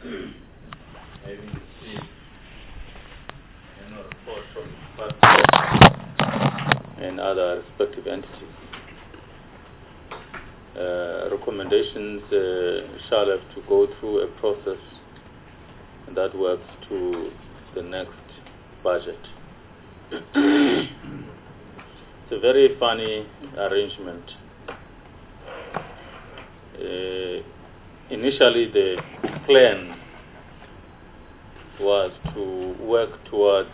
having received report from departments and other respective entities. Recommendations shall have to go through a process that works to the next budget. It's a very funny arrangement. Initially, the plan was to work towards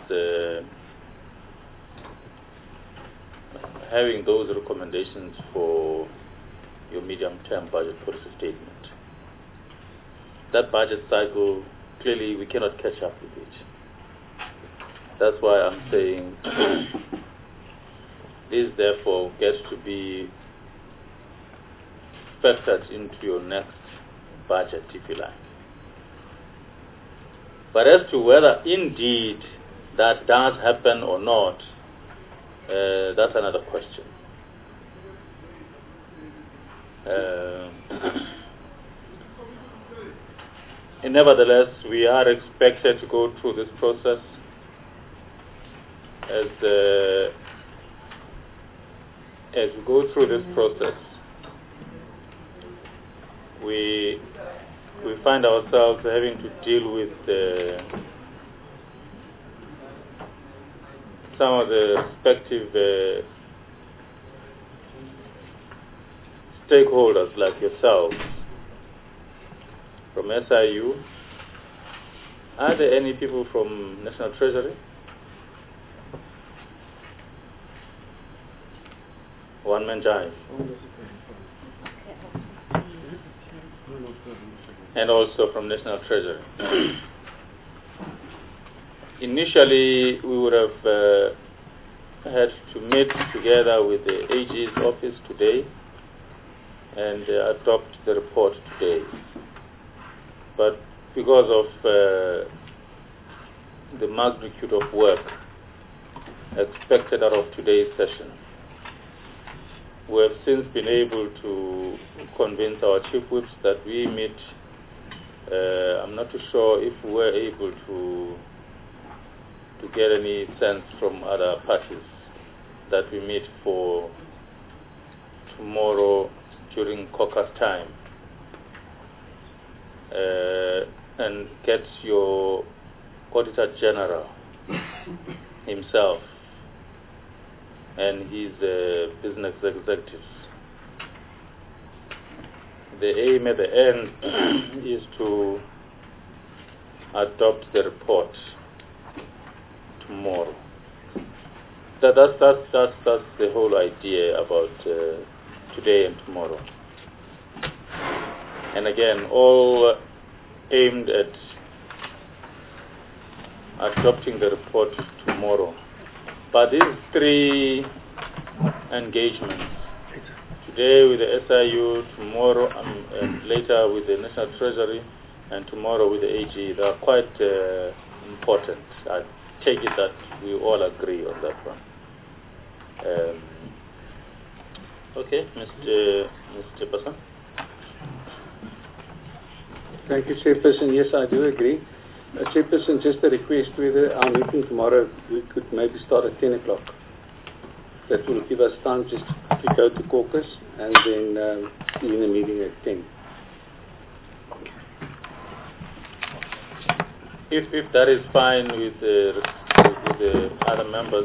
having those recommendations for your medium-term budget policy statement. That budget cycle, clearly we cannot catch up with it. That's why I'm saying this therefore gets to be factored into your next budget, if you like. But as to whether indeed that does happen or not, that's another question. Nevertheless, we are expected to go through this process as we go through this process. We find ourselves having to deal with some of the respective stakeholders like yourselves from SIU. Are there any people from National Treasury? One man jive. And also from National Treasury. Initially, we would have had to meet together with the AG's office today and adopt the report today. But because of the magnitude of work expected out of today's session, we have since been able to convince our chief whips that we meet. I'm not too sure if we were able to get any sense from other parties that we meet for tomorrow during caucus time and get your Auditor General himself and his business executives. The aim at the end is to adopt the report tomorrow. That's the whole idea about today and tomorrow. And again, all aimed at adopting the report tomorrow. But these three engagements, today with the SIU, tomorrow and later with the National Treasury, and tomorrow with the AG, they are quite important. I take it that we all agree on that one. Okay, Mr. Person. Thank you, Chairperson. Yes, I do agree. Chairperson, just a request whether our meeting tomorrow, we could maybe start at 10 o'clock. That will give us time just to go to caucus and then begin the meeting at 10. If that is fine with the other members,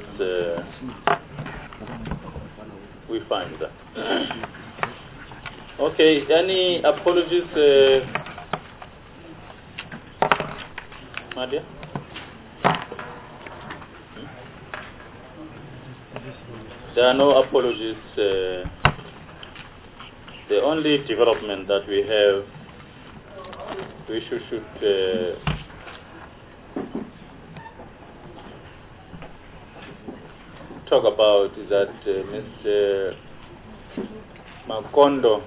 we find that. Okay, any apologies, Nadia? There are no apologies. The only development that we have, we should talk about is that Mr. Makondo,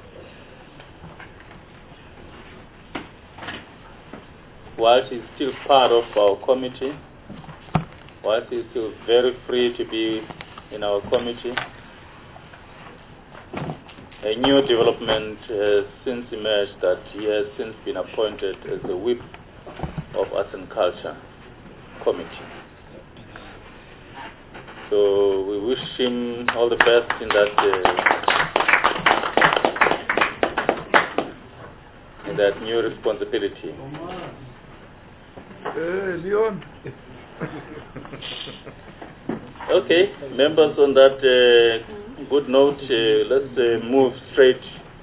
whilst he's still part of our committee, whilst he's still very free to be in our committee, a new development has since emerged that he has since been appointed as the whip of Arts and Culture Committee. So we wish him all the best in that new responsibility. Leon. Okay, members, on that good note, let's move straight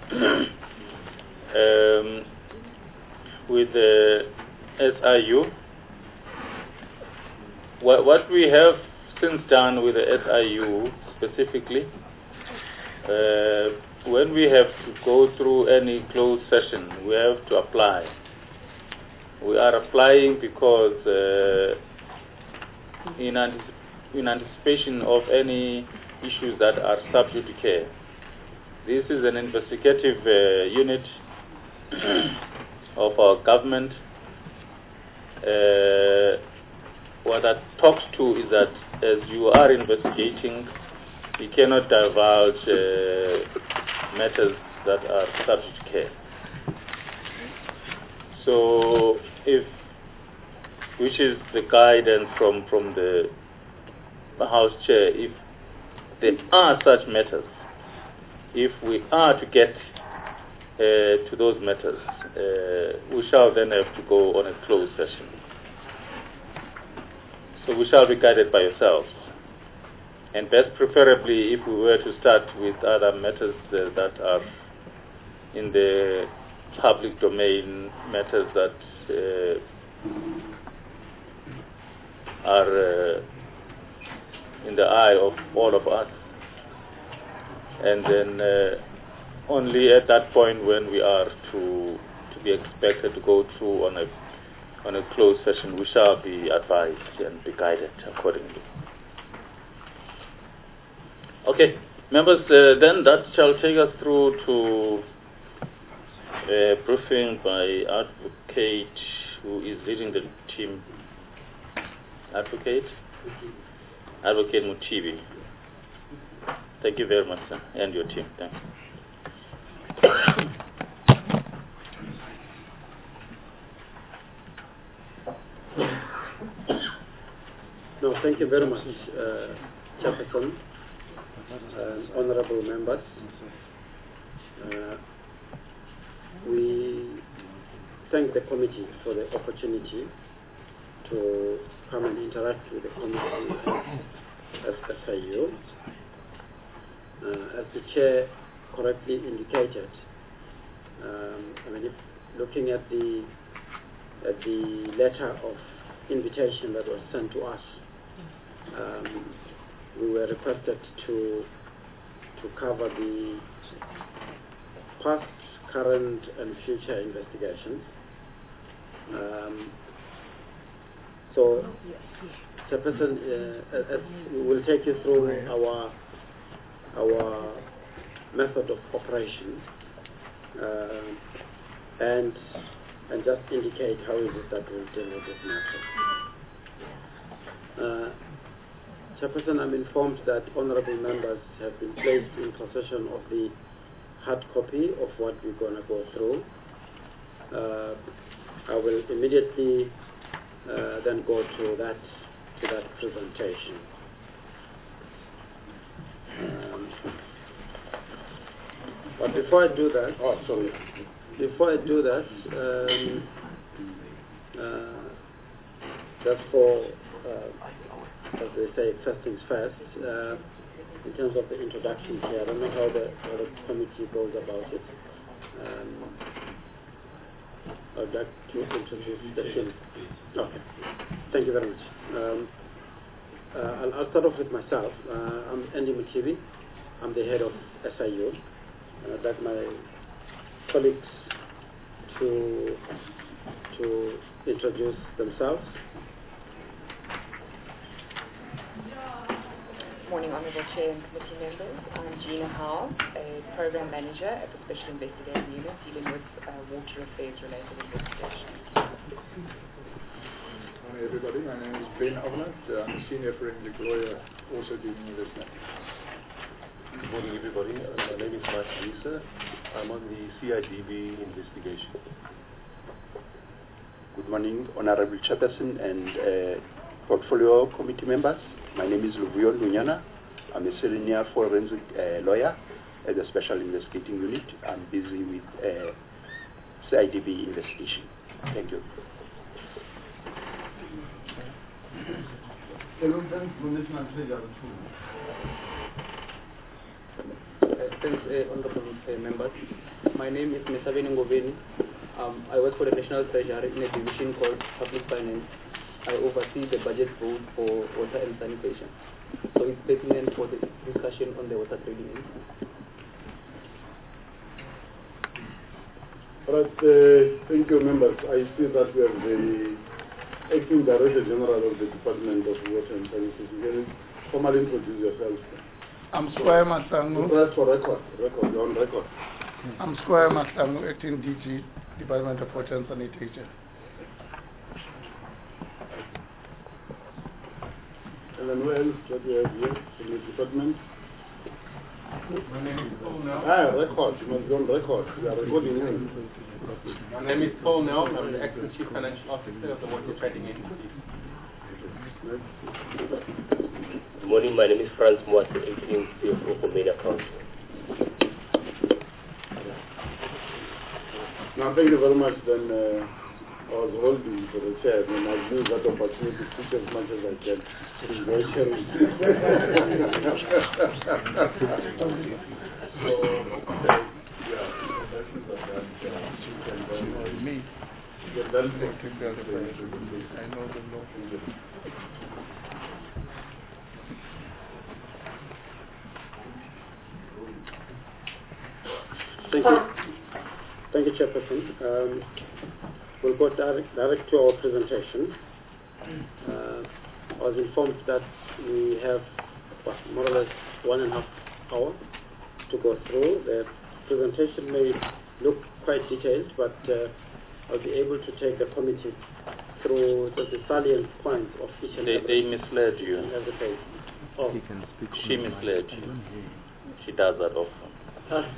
with the SIU. What we have since done with the SIU specifically, when we have to go through any closed session, we have to apply. We are applying because in anticipation of any issues that are sub judice. This is an investigative unit of our government. What that talks to is that as you are investigating, you cannot divulge matters that are sub judice. So, which is the guidance from the House Chair, if there are such matters, if we are to get to those matters, we shall then have to go on a closed session. So we shall be guided by yourselves. And best preferably if we were to start with other matters that are in the public domain, matters that are in the eye of all of us. And then only at that point when we are to be expected to go through on a closed session, we shall be advised and be guided accordingly. Okay, members, then that shall take us through to a briefing by Advocate, who is leading the team. Advocate Mutibi. Thank you very much, sir, and your team. Thanks. No, thank you very much, Chairperson, honorable members. We thank the committee for the opportunity to come and interact with the committee as SIU. As the chair correctly indicated, if looking at the letter of invitation that was sent to us, we were requested to cover the past, current, and future investigations. So, Chairperson, we will take you through our method of operation and just indicate how is it that we'll deal with this matter. Chairperson, I'm informed that honorable members have been placed in possession of the hard copy of what we're going to go through. I will immediately then go to that presentation. But before I do that, just for, as they say, first things first, in terms of the introduction here, I don't know how the committee goes about it. I'd like to introduce the team. Okay, thank you very much. I'll start off with myself. I'm Andy Mutibi. I'm the head of SIU. And I'd like my colleagues to introduce themselves. Morning, Honourable Chair and Committee members. I'm Gina Howe, a Program Manager at the Special Investigating Unit dealing with water affairs related investigations. Morning everybody, my name is Ben Ovenant. I'm a Senior Forensic Lawyer also dealing with this matter. Good morning everybody, my name is Mike Lisa. I'm on the CIDB investigation. Good Good morning, Honorable Chairperson and Portfolio Committee members. My name is Luvuyo Lunyana. I'm a senior forensic lawyer at the Special Investigating Unit. I'm busy with CIDB investigation. Thank you. Thanks, honorable members. My name is Mesabeni Ngoveni. I work for the National Treasury in a division called Public Finance. I oversee the budget vote for water and sanitation. So it's pertinent for the discussion on the water trading. All right, thank you, members. I see that we have the Acting Director General of the Department of Water and Sanitation. Can you formally introduce yourself? I'm Squire Masangu. Press for record. You're on record. I'm Squire Masangu, Acting DG, Department of Water and Sanitation. And then who else that we have here from the department? My name is Paul Nell. Record. You must be on record. We are recording you. My name is Paul Nell. I'm the Acting Chief Financial Officer of the Water Trading Agency. Good morning, my name is Franz Mwati, Acting CFO for Meda Council. Now, thank you very much. Then I was holding for the chair, and I've used that opportunity to speak as much as I can. It's very sharing. Thank you, Chairperson. We'll go direct to our presentation. I was informed that we have more or less 1.5 hours to go through. The presentation may look quite detailed, but I'll be able to take the committee through the salient points of each and every. They misled you. Oh. She misled you. She does that often.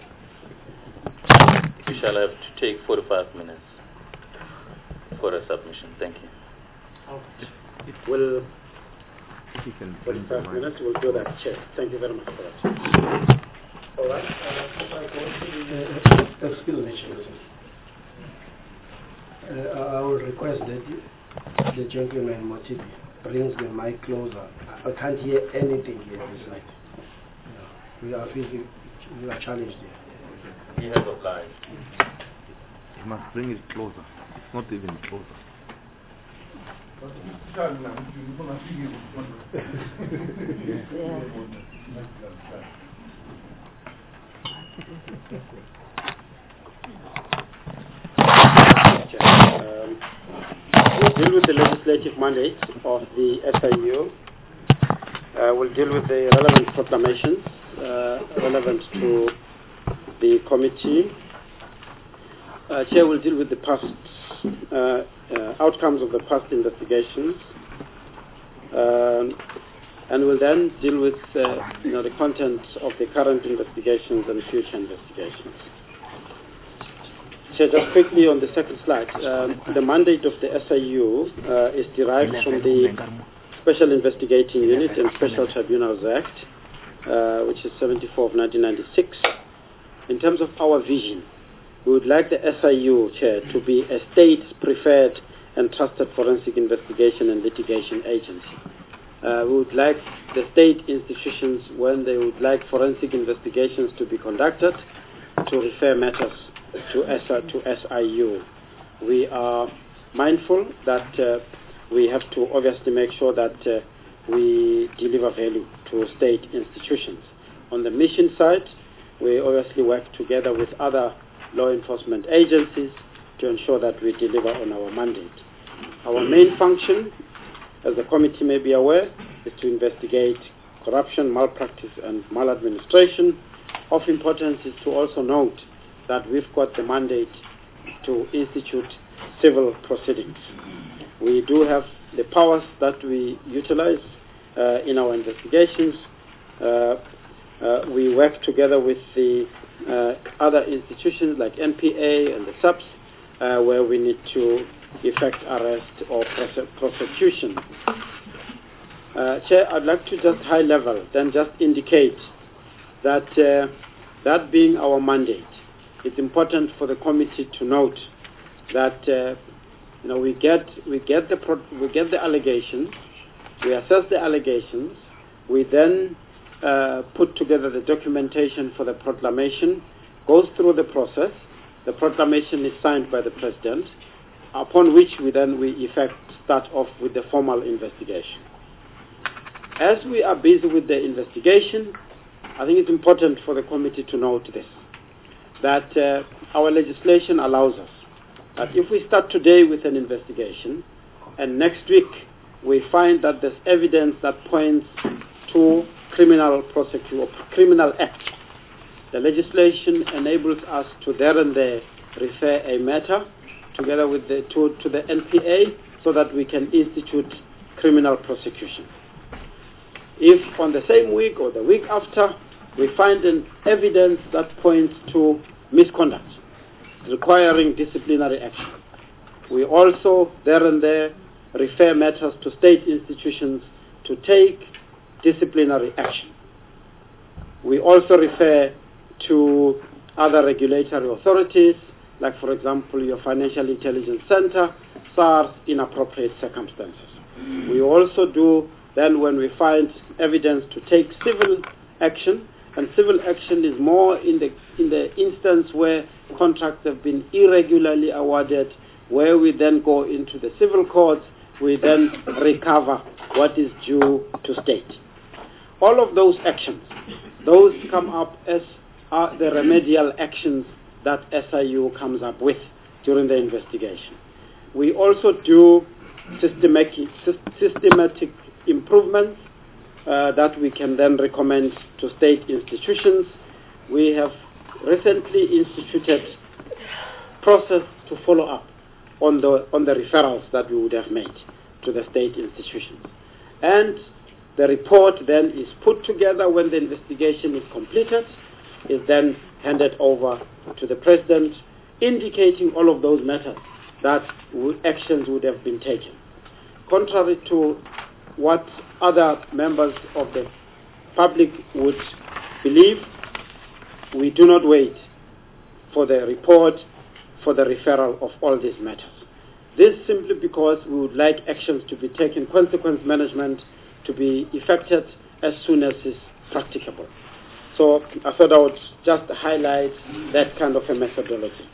You shall have to take 45 minutes for a submission. Thank you. We'll 45 minutes, we'll do that, Chair. Thank you very much for that. All right. Excuse me, I will request that the gentleman Motibi brings the mic closer. I can't hear anything here this side. We are challenged here. He has applied. You must bring it closer. It's not even closer. We'll deal with the legislative mandate of the SIU. We'll deal with the relevant proclamations relevant to the committee. Chair will deal with the past outcomes of the past investigations, and will then deal with the contents of the current investigations and future investigations. Chair, just quickly on the second slide, the mandate of the SIU is derived from the Special Investigating Unit and Special Tribunals Act, which is 74 of 1996. In terms of our vision, we would like the SIU, Chair, to be a state-preferred and trusted forensic investigation and litigation agency. We would like the state institutions, when they would like forensic investigations to be conducted, to refer matters to SIU. We are mindful that we have to obviously make sure that we deliver value to state institutions. On the mission side, we obviously work together with other law enforcement agencies to ensure that we deliver on our mandate. Our main function, as the committee may be aware, is to investigate corruption, malpractice, and maladministration. Of importance is to also note that we've got the mandate to institute civil proceedings. We do have the powers that we utilize in our investigations. We work together with the other institutions like NPA and the SAPS, where we need to effect arrest or prosecution. Chair, I'd like to just high level then just indicate that that being our mandate, it's important for the committee to note that we get the allegations, we assess the allegations, we then put together the documentation for the proclamation, goes through the process. The proclamation is signed by the President, upon which we effect start off with the formal investigation. As we are busy with the investigation, I think it's important for the committee to note this, that our legislation allows us that if we start today with an investigation and next week we find that there's evidence that points to criminal act, the legislation enables us to there and there refer a matter together with to the NPA so that we can institute criminal prosecution. If on the same week or the week after we find an evidence that points to misconduct requiring disciplinary action, we also there and there refer matters to state institutions to take disciplinary action. We also refer to other regulatory authorities, like for example your Financial Intelligence Center, SARS, in appropriate circumstances. We also do then when we find evidence to take civil action, and civil action is more in the instance where contracts have been irregularly awarded, where we then go into the civil courts, we then recover what is due to state. All of those actions, those come up as are the remedial actions that SIU comes up with during the investigation. We also do systematic improvements that we can then recommend to state institutions. We have recently instituted process to follow up on the referrals that we would have made to the state institutions. And the report then is put together when the investigation is completed, is then handed over to the President, indicating all of those matters that actions would have been taken. Contrary to what other members of the public would believe, we do not wait for the report for the referral of all these matters. This simply because we would like actions to be taken, consequence management to be effected as soon as is practicable. So I thought I would just highlight that kind of a methodology.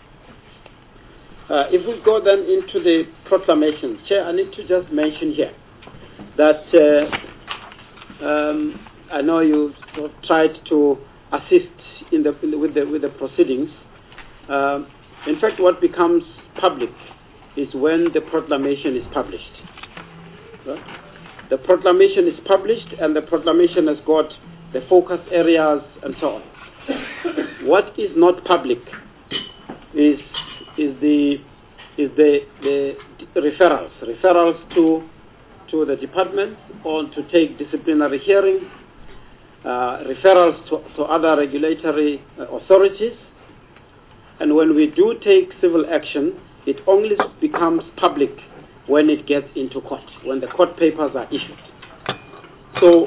If we go then into the proclamation, Chair, I need to just mention here that I know you tried to assist with the proceedings. In fact, what becomes public is when the proclamation is published. The proclamation is published, and the proclamation has got the focus areas and so on. What is not public is the referrals to the department or to take disciplinary hearing, referrals to other regulatory authorities, and when we do take civil action, it only becomes public when it gets into court, when the court papers are issued. So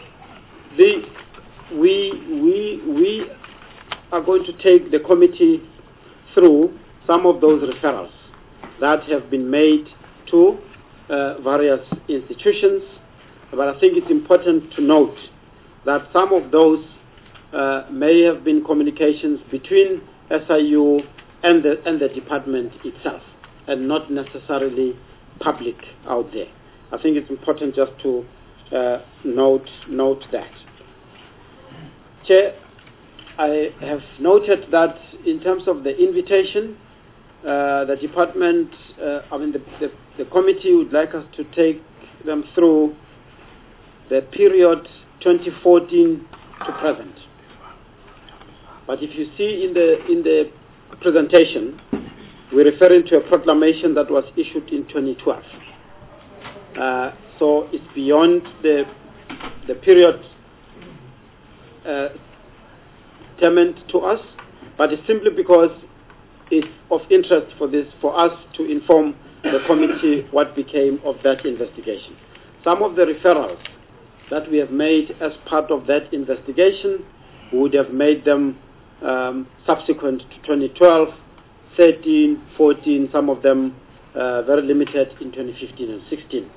we are going to take the committee through some of those referrals that have been made to various institutions, but I think it's important to note that some of those may have been communications between SIU and the department itself, and not necessarily public out there. I think it's important just to note that. Chair, I have noted that in terms of the invitation, the department, the committee would like us to take them through the period 2014 to present. But if you see in the presentation, we're referring to a proclamation that was issued in 2012. So it's beyond the period determined to us, but it's simply because it's of interest for us to inform the committee what became of that investigation. Some of the referrals that we have made as part of that investigation, we would have made them subsequent to 2012, 13, 14, some of them very limited in 2015 and 16.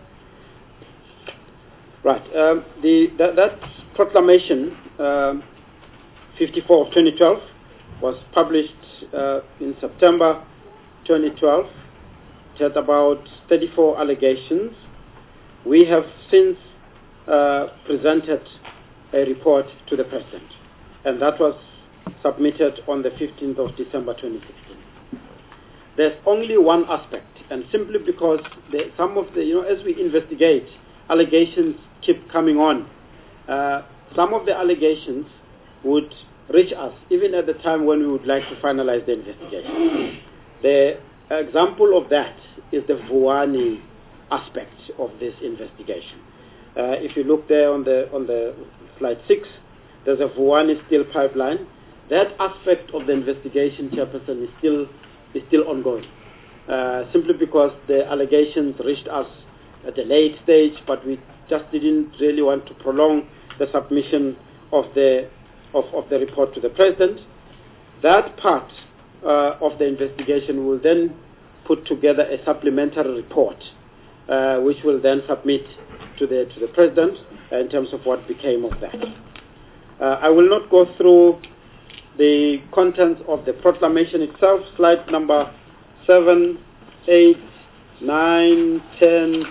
Right, that proclamation, 54 of 2012, was published in September 2012. It had about 34 allegations. We have since presented a report to the President, and that was submitted on the 15th of December 2016. There's only one aspect, and simply because some of the, as we investigate, allegations keep coming on. Some of the allegations would reach us even at the time when we would like to finalize the investigation. The example of that is the Vuwani aspect of this investigation. If you look there on the slide 6, there's a Vuwani steel pipeline. That aspect of the investigation, Chairperson, is still ongoing. Simply because the allegations reached us at a late stage, but we just didn't really want to prolong the submission of the report to the President. That part of the investigation will then put together a supplementary report, which will then submit to the President in terms of what became of that. I will not go through the contents of the proclamation itself. Slide number 7, 8, 9, 10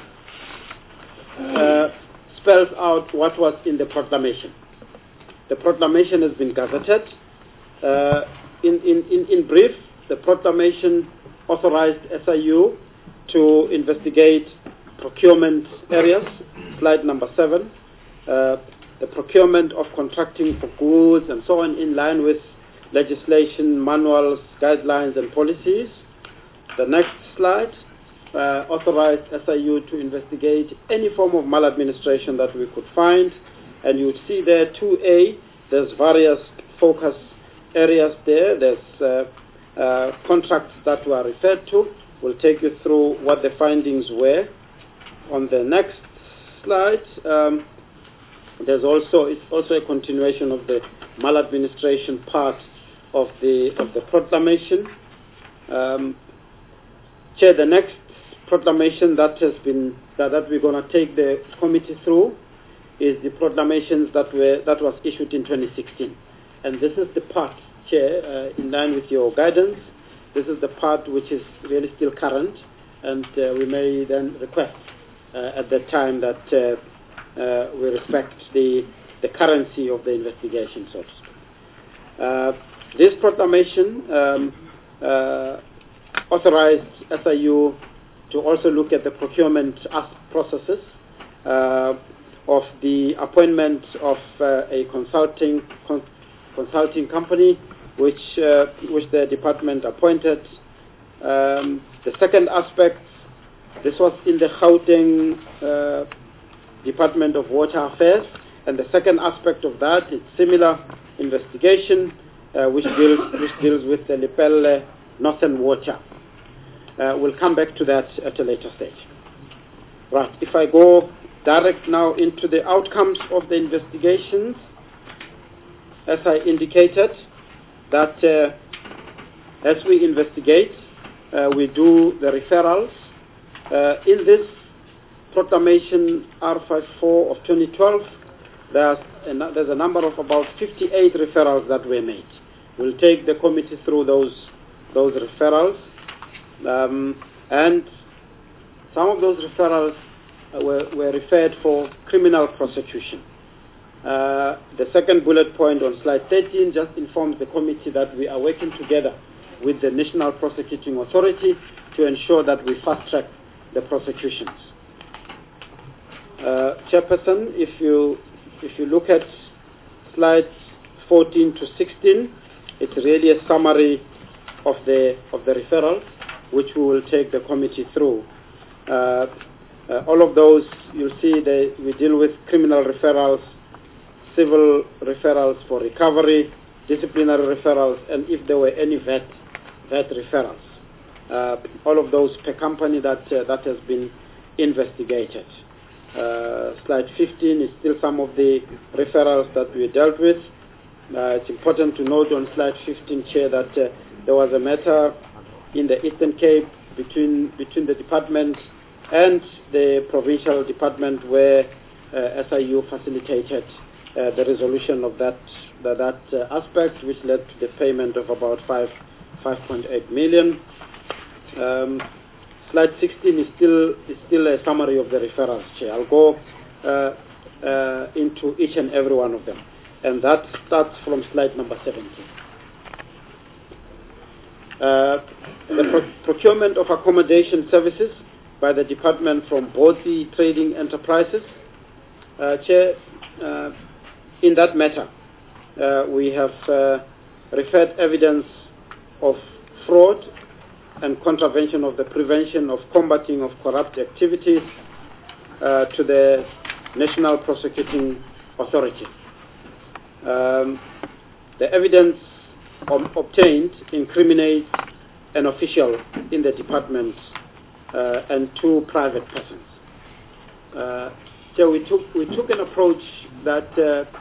spells out what was in the proclamation. The proclamation has been gazetted. In brief, the proclamation authorized SIU to investigate procurement areas. Slide number 7. The procurement of contracting for goods and so on in line with legislation, manuals, guidelines and policies. The next slide authorized SIU to investigate any form of maladministration that we could find. And you would see there 2A, there's various focus areas there. There's contracts that were referred to. We'll take you through what the findings were. On the next slide, it's also a continuation of the maladministration part of the proclamation. Chair, the next proclamation that we're going to take the committee through is the proclamations that was issued in 2016, and this is the part, Chair, in line with your guidance. This is the part which is really still current, and we may then request at that time that we respect the currency of the investigation, so to speak. This proclamation authorized SIU to also look at the procurement processes of the appointment of a consulting company which the department appointed. The second aspect, this was in the Gauteng Department of Water Affairs, and the second aspect of that is similar investigation which deals with the Lepelle Northern Water. We'll come back to that at a later stage. Right, if I go direct now into the outcomes of the investigations, as I indicated, that as we investigate, we do the referrals. In this proclamation R54 of 2012, there's a number of about 58 referrals that were made. We'll take the committee through those referrals, and some of those referrals were referred for criminal prosecution. The second bullet point on slide 13 just informs the committee that we are working together with the National Prosecuting Authority to ensure that we fast-track the prosecutions. Chairperson, if you look at slides 14 to 16, it's really a summary of the referrals, which we will take the committee through. All of those, you'll see that we deal with criminal referrals, civil referrals for recovery, disciplinary referrals, and if there were any vet referrals. all of those per company that has been investigated. Slide 15 is still some of the referrals that we dealt with. It's important to note on slide 15, Chair, that there was a matter in the Eastern Cape between the department and the provincial department where SIU facilitated the resolution of that aspect, which led to the payment of about 5.8 million. Slide 16 is still a summary of the referrals, Chair. I'll go into each and every one of them, and that starts from slide number 17. The procurement of accommodation services by the department from Botsi Trading Enterprises. Chair, in that matter, we have referred evidence of fraud and contravention of the Prevention of Combating of Corrupt Activities to the National Prosecuting Authority. The evidence obtained incriminates an official in the department and 2 private persons. So we took an approach that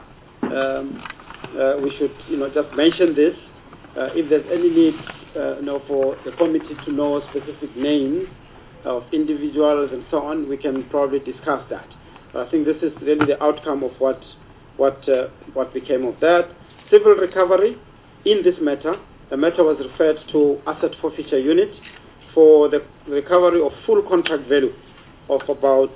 we should just mention this. If there's any need for the committee to know specific names of individuals and so on, we can probably discuss that. But I think this is really the outcome of what became of that. Civil recovery in this matter. The matter was referred to Asset Forfeiture Unit for the recovery of full contract value of about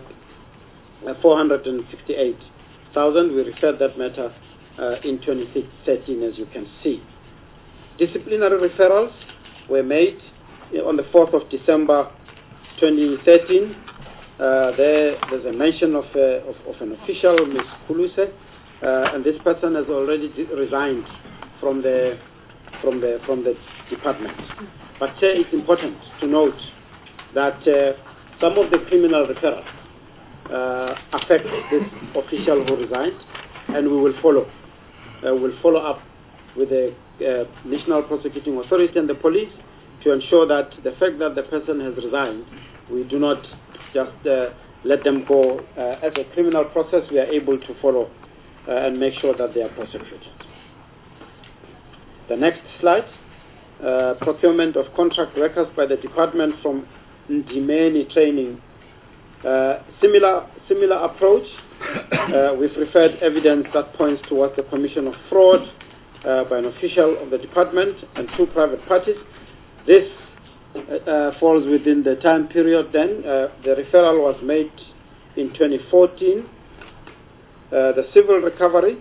468,000. We referred that matter in 2013, as you can see. Disciplinary referrals were made on the 4th of December 2013. There's a mention of an official, Ms. Kuluse, and this person has already resigned from the department. But it's important to note that some of the criminal referrals affect this official who resigned, and we will follow. We'll follow up with the National Prosecuting Authority and the police to ensure that the fact that the person has resigned, we do not just let them go. As a criminal process, we are able to follow and make sure that they are prosecuted. The next slide, procurement of contract workers by the department from Ndimeni Training. Similar approach. We've referred evidence that points towards the commission of fraud by an official of the department and 2 private parties. This falls within the time period then. The referral was made in 2014. The civil recovery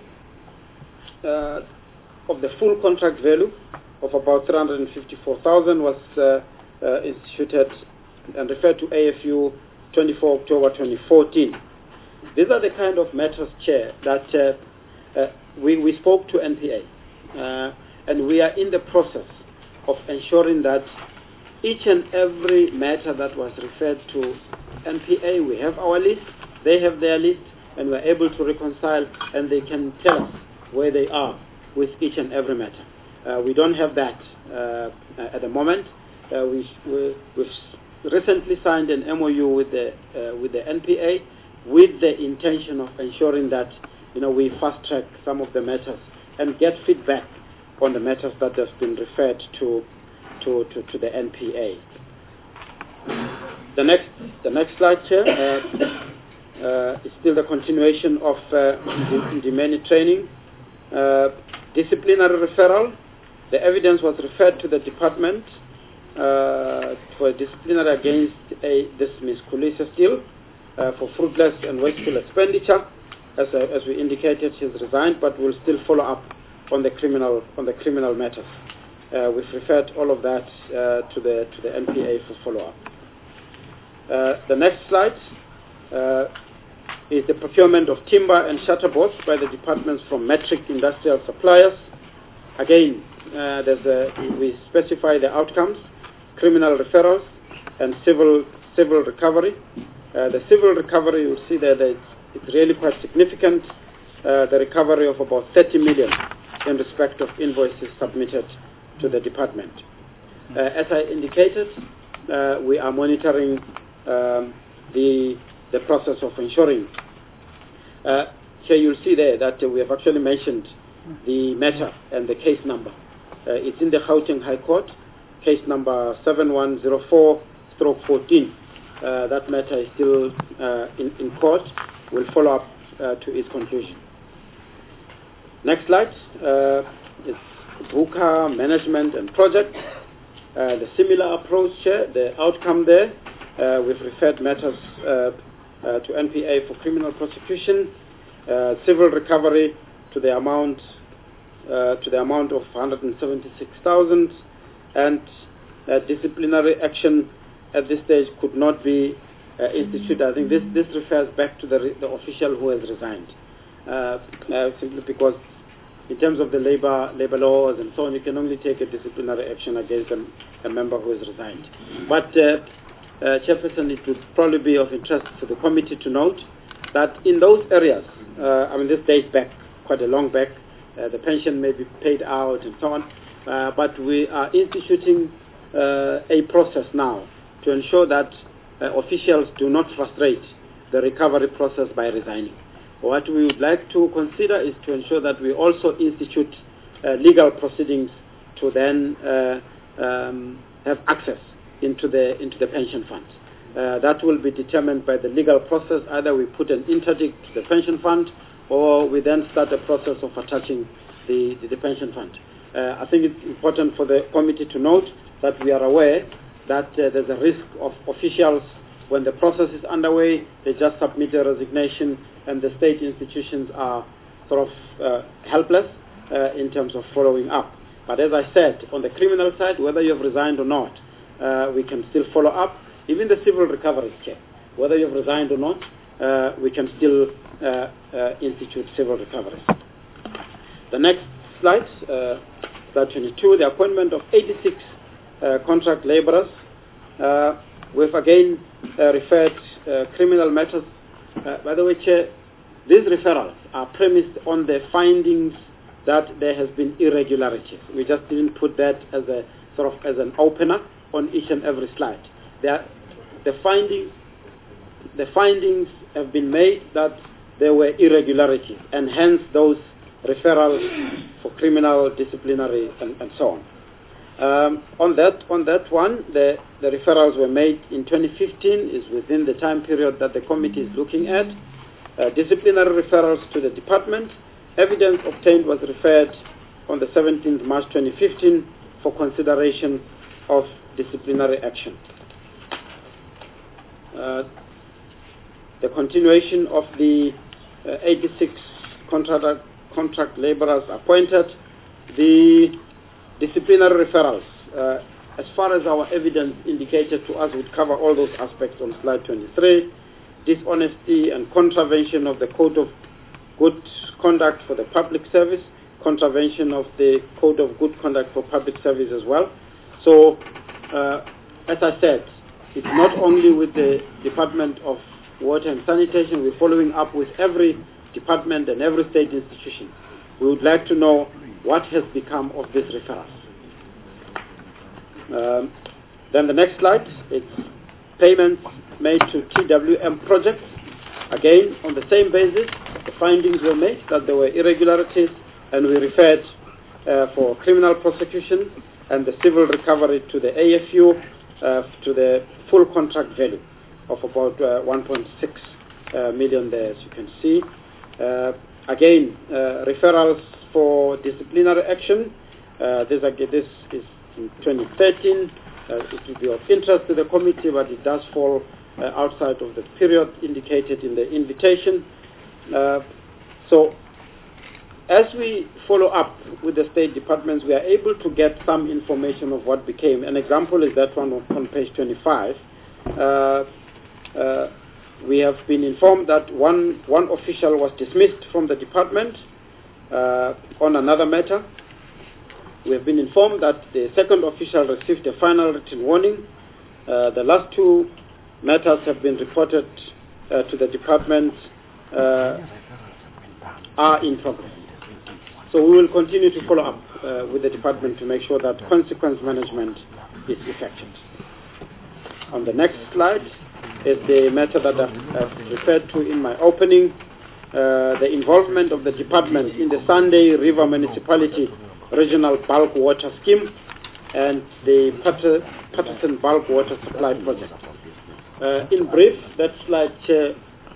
of the full contract value of about 354,000 was instituted and referred to AFU 24 October 2014. These are the kind of matters, Chair, that we spoke to NPA, and we are in the process of ensuring that each and every matter that was referred to NPA, we have our list, they have their list, and we're able to reconcile, and they can tell us where they are with each and every matter. We don't have that at the moment. We've recently signed an MOU with the NPA with the intention of ensuring that we fast track some of the matters and get feedback on the matters that have been referred to the NPA. The next slide, Chair, is still the continuation of Ndimeni Training. Disciplinary referral. The evidence was referred to the department for disciplinary against this Ms. Kulisa still for fruitless and wasteful expenditure. As we indicated, she's resigned, but we'll still follow up on the criminal matters. We've referred all of that to the NPA for follow-up. The next slide is the procurement of timber and shutterboards by the departments from Metric Industrial Suppliers. Again, we specify the outcomes: criminal referrals and civil recovery. The civil recovery, you'll see that it's really quite significant. The recovery of about 30 million in respect of invoices submitted to the department. As I indicated, we are monitoring the process of ensuring. Here you'll see there that we have actually mentioned the matter and the case number. It's in the Gauteng High Court, case number 7104/14. That matter is still in court. We'll follow up to its conclusion. Next slide. It's VUCA management and project. The similar approach here, the outcome there, we've referred matters to NPA for criminal prosecution, civil recovery to the amount of 176,000, and disciplinary action at this stage could not be instituted. I think this refers back to the official who has resigned, simply because in terms of the labor laws and so on, you can only take a disciplinary action against a member who has resigned. But Chairperson, it would probably be of interest to the committee to note that in those areas, this dates back quite a long back, the pension may be paid out and so on, but we are instituting a process now to ensure that officials do not frustrate the recovery process by resigning. What we would like to consider is to ensure that we also institute legal proceedings to then have access into the pension fund. That will be determined by the legal process. Either we put an interdict to the pension fund, or we then start a process of attaching the pension fund. I think it's important for the committee to note that we are aware that there's a risk of officials, when the process is underway, they just submit a resignation, and the state institutions are sort of helpless in terms of following up. But as I said, on the criminal side, whether you've resigned or not, we can still follow up. Even the civil recovery check, whether you've resigned or not, we can still institute civil recoveries. The next slide, slide 22, the appointment of 86 contract laborers. We've again referred criminal matters. By the way, Chair, these referrals are premised on the findings that there has been irregularities. We just didn't put that as a sort of as an opener on each and every slide. The findings have been made that there were irregularities, and hence those referrals for criminal, disciplinary, and so on. On that one, the referrals were made in 2015, is within the time period that the committee is looking at. Disciplinary referrals to the department. Evidence obtained was referred on the 17th March 2015 for consideration of disciplinary action. The continuation of the 86 contract laborers appointed. The disciplinary referrals, as far as our evidence indicated to us, would cover all those aspects on slide 23. Dishonesty and contravention of the Code of Good Conduct for the Public Service, contravention of the Code of Good Conduct for Public Service as well. So, as I said, it's not only with the Department of Water and Sanitation, we're following up with every department and every state institution. We would like to know what has become of these referrals. Then the next slide, it's payments made to TWM projects. Again, on the same basis, the findings were made that there were irregularities, and we referred for criminal prosecution and the civil recovery to the AFU to the full contract value of about 1.6 million there, as you can see. Again, referrals for disciplinary action. This is in 2013. It will be of interest to the committee, but it does fall outside of the period indicated in the invitation. So, as we follow up with the state departments, we are able to get some information of what became. An example is that one on page 25. We have been informed that one official was dismissed from the department on another matter. We have been informed that the second official received a final written warning. The last two matters have been reported to the department, are in progress. So we will continue to follow up with the department to make sure that consequence management is effected. On the next slide is the matter that I've referred to in my opening, the involvement of the department in the Sunday River Municipality Regional Bulk Water Scheme and the Patterson Bulk Water Supply Project. In brief, that slide, Chair,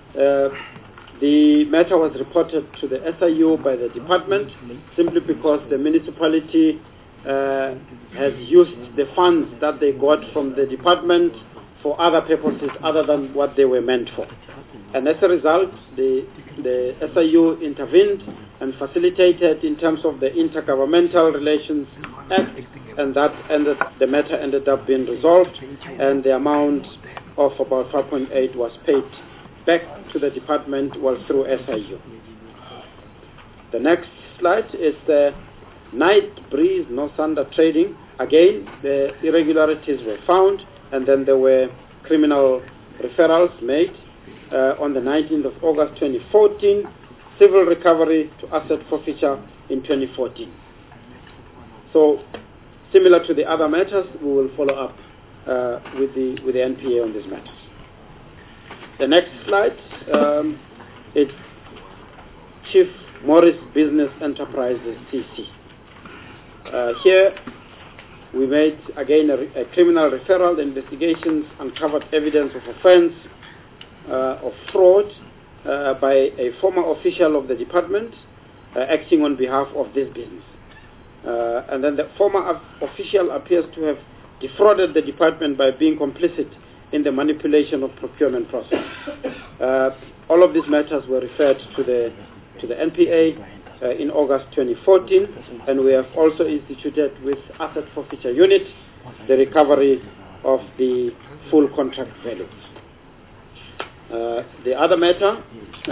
the matter was reported to the SIU by the department simply because the municipality has used the funds that they got from the department for other purposes other than what they were meant for. And as a result, the SIU intervened and facilitated in terms of the Intergovernmental Relations Act, and the matter ended up being resolved, and the amount of about 5.8 was paid back to the department was through SIU. The next slide is the Night Breeze No Sunder trading. Again, the irregularities were found, and then there were criminal referrals made. On the 19th of August 2014, civil recovery to asset forfeiture in 2014. So, similar to the other matters, we will follow up with the NPA on these matters. The next slide is Chief Morris Business Enterprises CC. Here we made again a criminal referral. The investigations uncovered evidence of offense of fraud by a former official of the department acting on behalf of this business. And then the former official appears to have defrauded the department by being complicit in the manipulation of procurement process. All of these matters were referred to the NPA in August 2014, and we have also instituted with Asset Forfeiture Unit the recovery of the full contract value. The other matter,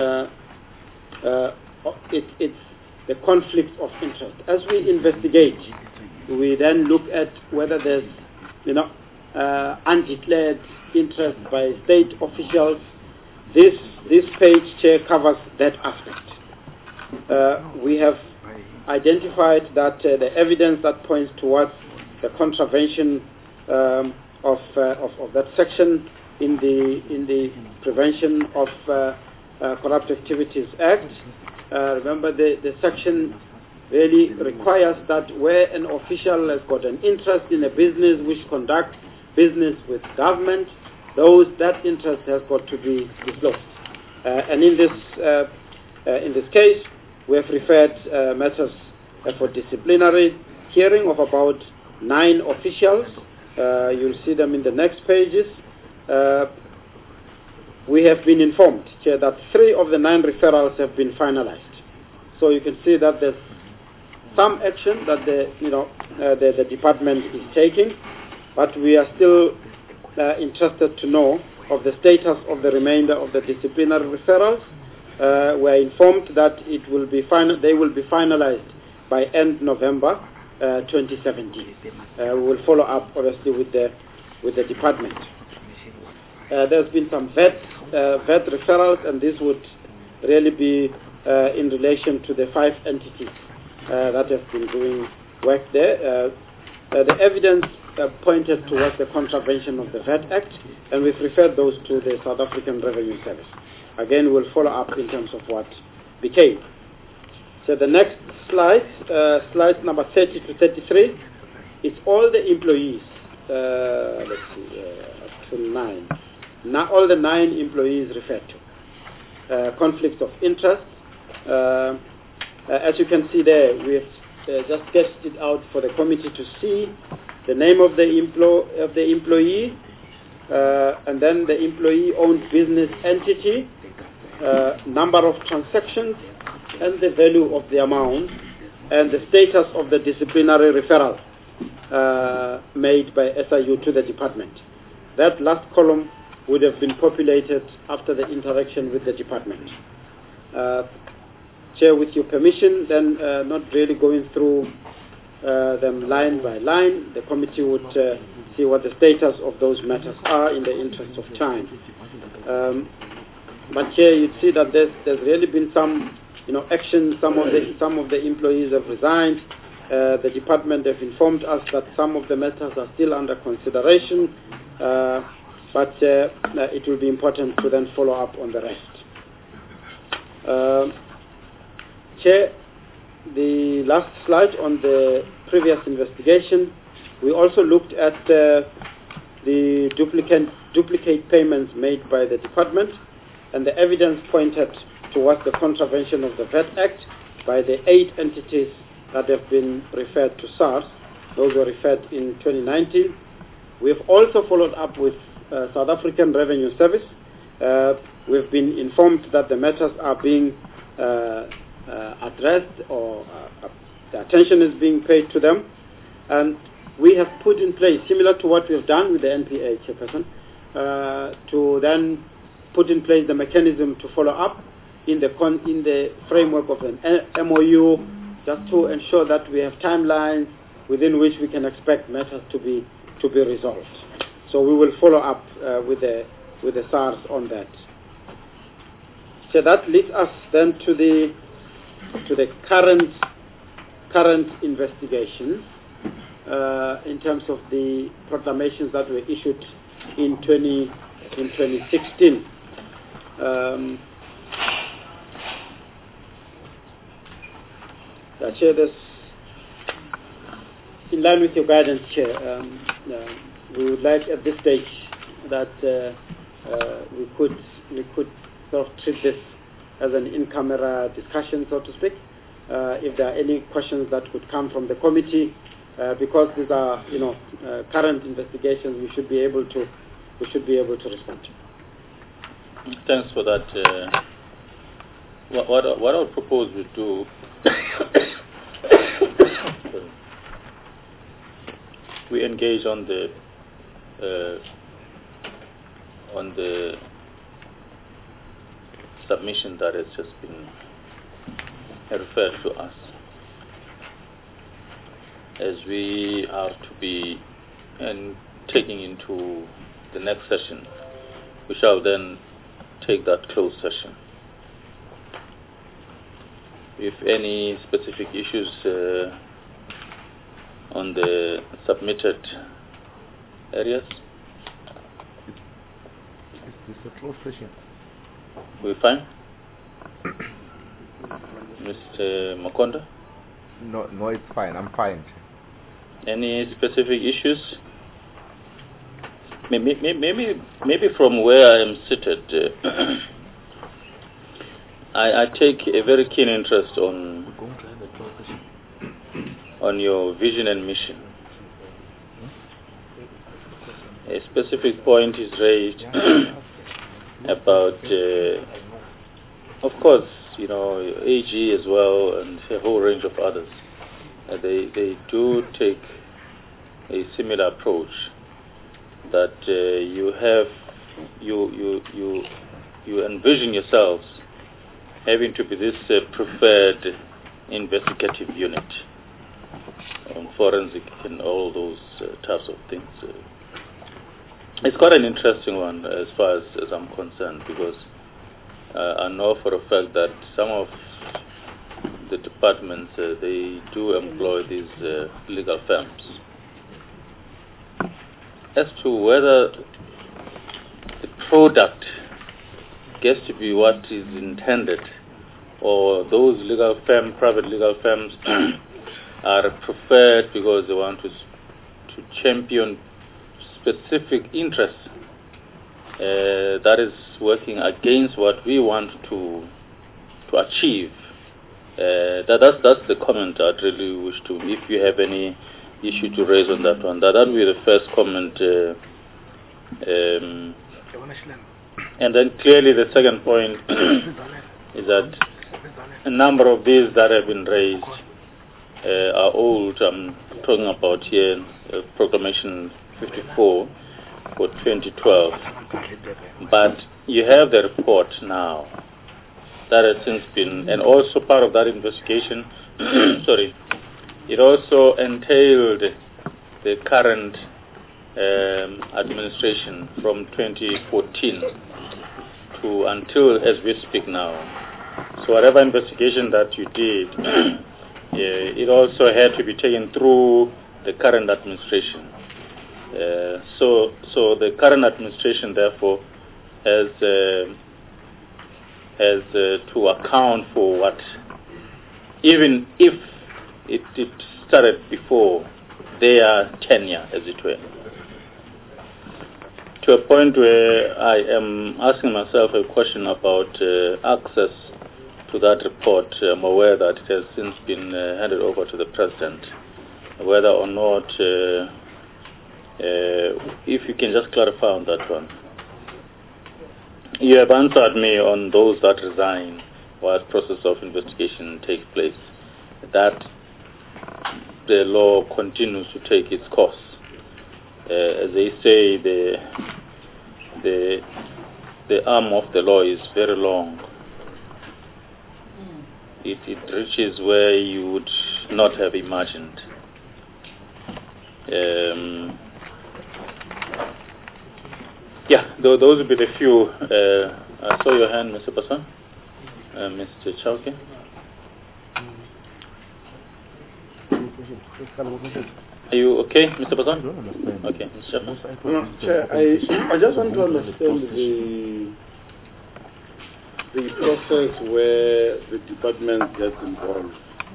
it's the conflict of interest. As we investigate, we then look at whether there's, undeclared interest by state officials. This page, Chair, covers that aspect. We have identified that the evidence that points towards the contravention of that section in the Prevention of Corrupt Activities Act. Remember, the section really requires that where an official has got an interest in a business which conducts business with government, that interest has got to be disclosed. And in this case, we have referred matters for disciplinary hearing of about 9 officials. You'll see them in the next pages. We have been informed, Chair, that 3 of the 9 referrals have been finalized. So you can see that there's some action that the department is taking, but we are still interested to know of the status of the remainder of the disciplinary referrals. We are informed that they will be finalized by end November 2017. We will follow up, obviously, with the department. There's been some VAT referrals, and this would really be in relation to the 5 entities that have been doing work there. The evidence pointed towards the contravention of the VAT Act, and we've referred those to the South African Revenue Service. Again, we'll follow up in terms of what became. So the next slide, slide number 30 to 33, it's all the employees. Let's see, up to 9. Now all the 9 employees referred to. Conflicts of interest. As you can see there, we have just sketched it out for the committee to see the name of the employee, and then the employee-owned business entity, number of transactions, and the value of the amount, and the status of the disciplinary referral made by SIU to the department. That last column would have been populated after the interaction with the department. Chair, with your permission, then not really going through them line by line, the committee would see what the status of those matters are in the interest of time. But Chair, you'd see that there's really been some action. Some of the employees have resigned. The department have informed us that some of the matters are still under consideration, but it will be important to then follow up on the rest. Chair, the last slide on the previous investigation, we also looked at the duplicate payments made by the department, and the evidence pointed towards the contravention of the VAT Act by the 8 entities that have been referred to SARS. Those were referred in 2019. We have also followed up with South African Revenue Service. We've been informed that the matters are being addressed, or the attention is being paid to them, and we have put in place, similar to what we have done with the NPA chairperson, to then put in place the mechanism to follow up in the framework of an MOU, just to ensure that we have timelines within which we can expect matters to be resolved. So we will follow up with the SARS on that. So that leads us then to the current investigation in terms of the proclamations that were issued in 2016. Chair, this, in line with your guidance, Chair, we would like at this stage that we could sort of treat this as an in-camera discussion, so to speak. If there are any questions that could come from the committee, because these are, current investigations, we should be able to respond. Thanks for that. What I would propose we do. We engage on the submission that has just been referred to us, as we are to be taking into the next session. We shall then take that closed session. If any specific issues on the submitted areas. It's a closed session. We fine? Mr. Makonda? No, it's fine. I'm fine. Any specific issues? Maybe from where I am seated, I take a very keen interest on your vision and mission. A specific point is raised about, of course, AG as well, and a whole range of others. They do take a similar approach, that you envision yourselves having to be this preferred investigative unit on forensic and all those types of things. It's quite an interesting one as far as I'm concerned, because I know for a fact that some of the departments, they do employ these legal firms. As to whether the product gets to be what is intended, or those private legal firms are preferred because they want to champion specific interests, that is working against what we want to achieve. That's the comment I'd really wish to. If you have any issue to raise on that one, that will be the first comment. And then clearly the second point is that a number of these that have been raised are old. I'm talking about here Proclamation 54 for 2012. But you have the report now that has since been, and also part of that investigation, sorry, it also entailed the current administration from 2014 to until as we speak now. So whatever investigation that you did it also had to be taken through the current administration. So the current administration, therefore, has to account for what, even if it started before their tenure, as it were, to a point where I am asking myself a question about access to that report. I'm aware that it has since been handed over to the President, whether or not, if you can just clarify on that one. You have answered me on those that resign while the process of investigation takes place, that the law continues to take its course. As they say, the arm of the law is very long. It reaches where you would not have imagined. Those would be the few. I saw your hand, Mr. Passon. Mr. Chauke. Are you okay, Mr. Passon? Okay, Mr. Chauke. No, Chair, I just want to understand the process where the department gets involved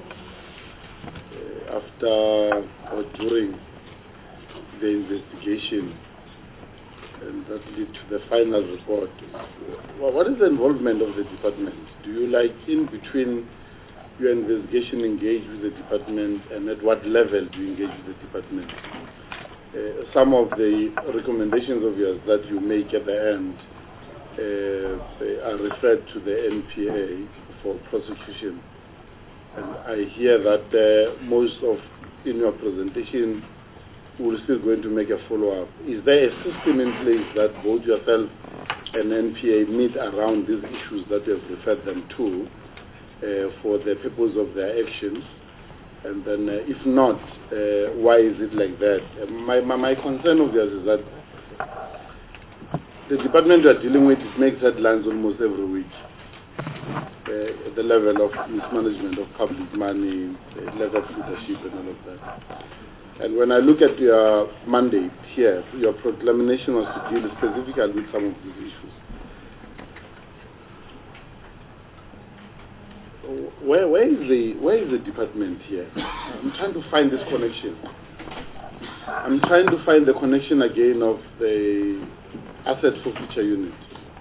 after or during the investigation, and that lead to the final report. What is the involvement of the department? Do you, like, in between your investigation, engage with the department, and at what level do you engage with the department? Some of the recommendations of yours that you make at the end are referred to the NPA for prosecution, and I hear that most of, in your presentation, we're still going to make a follow-up. Is there a system in place that both yourself and NPA meet around these issues that you have referred them to for the purpose of their actions? And then if not, why is it like that? My concern of yours is that the department you are dealing with, it makes headlines almost every week. At the level of mismanagement of public money, lack of leadership and all of that. And when I look at your mandate here, your proclamation was to deal specifically with some of these issues. Where is the department here? I'm trying to find this connection. I'm trying to find the connection again of the asset forfeiture unit.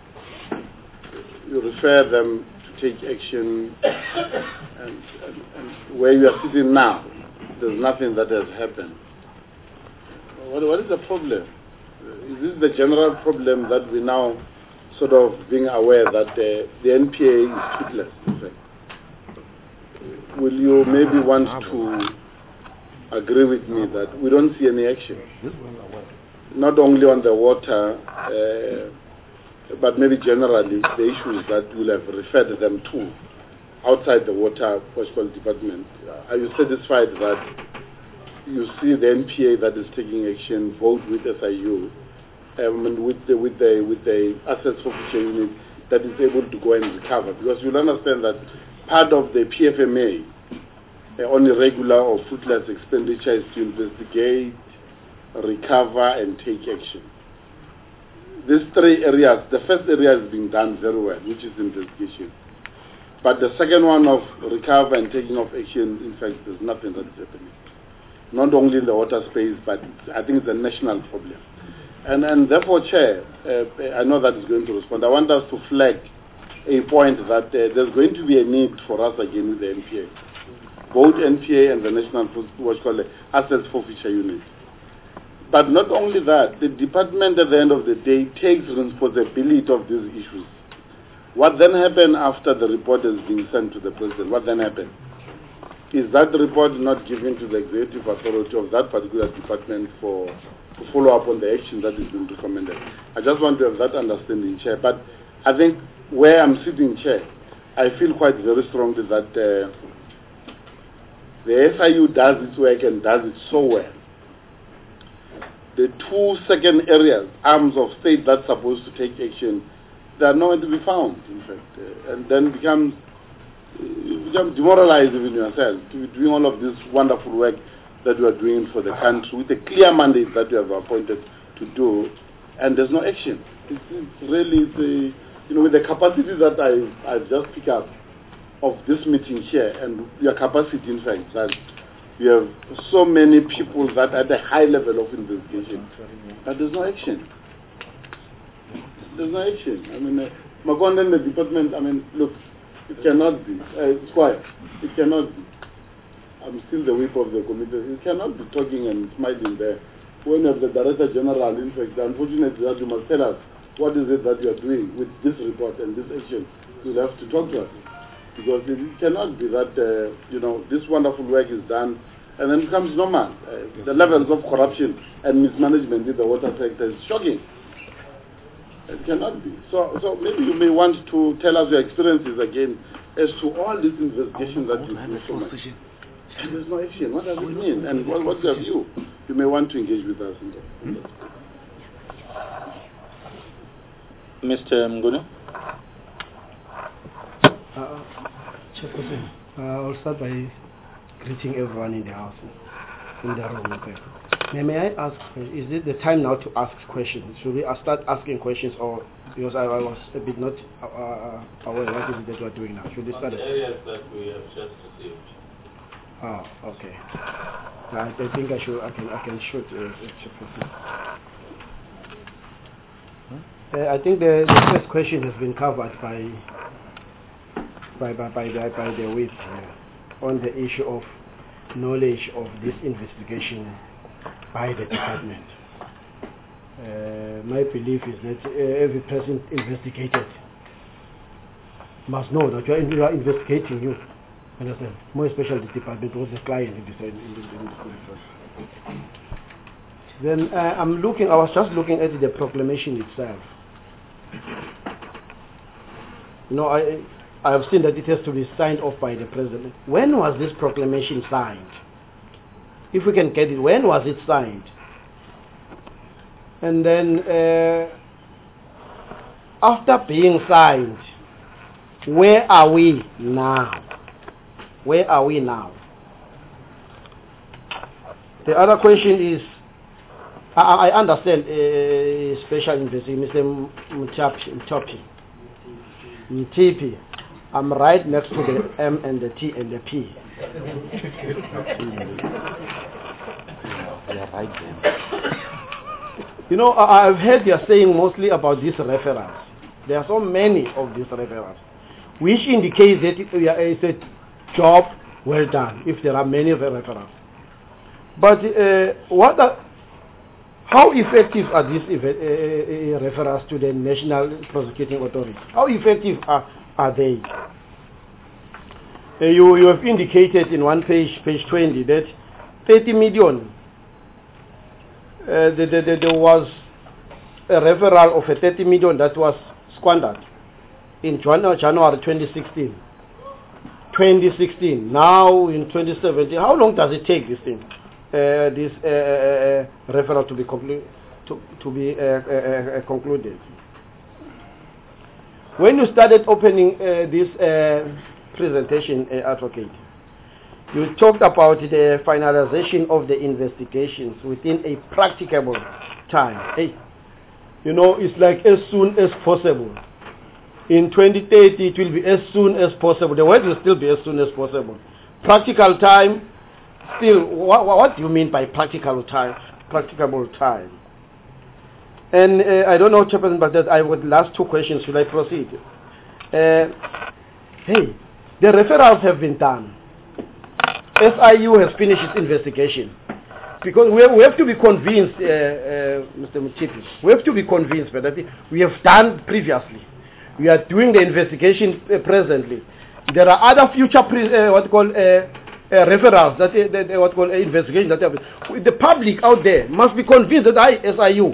You refer them to take action, and where you are sitting now, there's nothing that has happened. What is the problem? Is this the general problem that we now sort of being aware that the NPA is toothless, in fact? Will you maybe want to agree with me that we don't see any action? Not only on the water, but maybe generally the issues that we'll have referred them to outside the water department. Are you satisfied that you see the NPA that is taking action both with SIU and with the assets forfeiture unit that is able to go and recover? Because you'll understand that part of the PFMA on irregular or fruitless expenditure is to investigate, recover, and take action. These three areas, the first area is being done very well, which is investigation. But the second one of recover and taking of action, in fact, there's nothing that is happening. Not only in the water space, but I think it's a national problem. And therefore, Chair, I know that is going to respond. I want us to flag a point that there's going to be a need for us again with the NPA. Both NPA and the National Assets Forfeiture Unit. But not only that, the department at the end of the day takes responsibility of these issues. What then happened after the report has been sent to the President? What then happened? Is that report not given to the executive authority of that particular department to follow up on the action that is being recommended? I just want to have that understanding, Chair. But I think where I'm sitting, Chair, I feel quite very strongly that the SIU does its work and does it so well. The two second areas, arms of state that's supposed to take action, they are nowhere to be found, in fact. And then becomes You become demoralized even yourself to be doing all of this wonderful work that you are doing for the country with a clear mandate that you have appointed to do, and there's no action. It's really, with the capacity that I've just picked up of this meeting here, and your capacity, in fact, that you have so many people that at a high level of investigation, but there's no action. There's no action. I mean, Makonda and the department, look, it cannot be. It's quiet. It cannot be. I'm still the whip of the committee. You cannot be talking and smiling there. When you have the Director General, in fact, unfortunately, that you must tell us what is it that you are doing with this report and this action. You'll have to talk to us. Because it cannot be that, this wonderful work is done and then becomes normal. The levels of corruption and mismanagement in the water sector is shocking. It cannot be. So maybe you may want to tell us your experiences again as to all these investigations that you do so much. And there's no action. What does it mean? And what's your view? You may want to engage with us in that. Mr. Mnguni? Chairperson, I'll start by greeting everyone in the house, in the room. Okay. May I ask, is it the time now to ask questions? Should we start asking questions, or because I was a bit not aware what is it that we are doing now? Should we start? The areas that we have just received. Oh, okay. I think I can shoot. I think the first question has been covered by the whip on the issue of knowledge of this investigation by the department. My belief is that every person investigated must know that you are investigating you. Understand? More especially the department was the client in this. Then I was just looking at the proclamation itself. I have seen that it has to be signed off by the president. When was this proclamation signed? If we can get it, when was it signed? And then after being signed, where are we now? Where are we now? The other question is, I understand special investigation, Mr. Mtipi. I'm right next to the M and the T and the P. I've heard you saying mostly about these referrals. There are so many of these referrals, which indicates that it's a job well done if there are many referrals. But how effective are these referrals to the National Prosecuting Authority? How effective are they? You have indicated in one page 20, that 30 million, there was a referral of a 30 million that was squandered in January 2016. 2016, now in 2017. How long does it take this thing, this referral to be concluded? When you started opening this presentation, advocate, you talked about the finalization of the investigations within a practicable time. It's like as soon as possible. In 2030, it will be as soon as possible. The word will still be as soon as possible. Practical time, still, what do you mean by practicable time? Practicable time. And I don't know, Chairperson, but that I would last two questions. Should I proceed? The referrals have been done. SIU has finished its investigation. Because we have to be convinced, Mr. Mutipi, we have to be convinced that we have done previously. We are doing the investigation presently. There are other future referrals investigation that have. The public out there must be convinced that SIU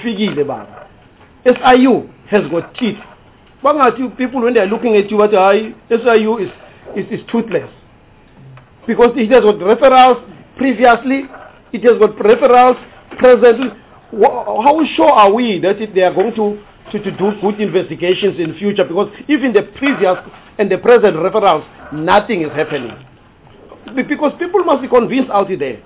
SIU has got teeth. People, when they are looking at you, SIU is toothless. Because it has got referrals previously, it has got referrals presently. How sure are we that they are going to to do good investigations in future, because even the previous and the present referrals, nothing is happening. Because people must be convinced out there.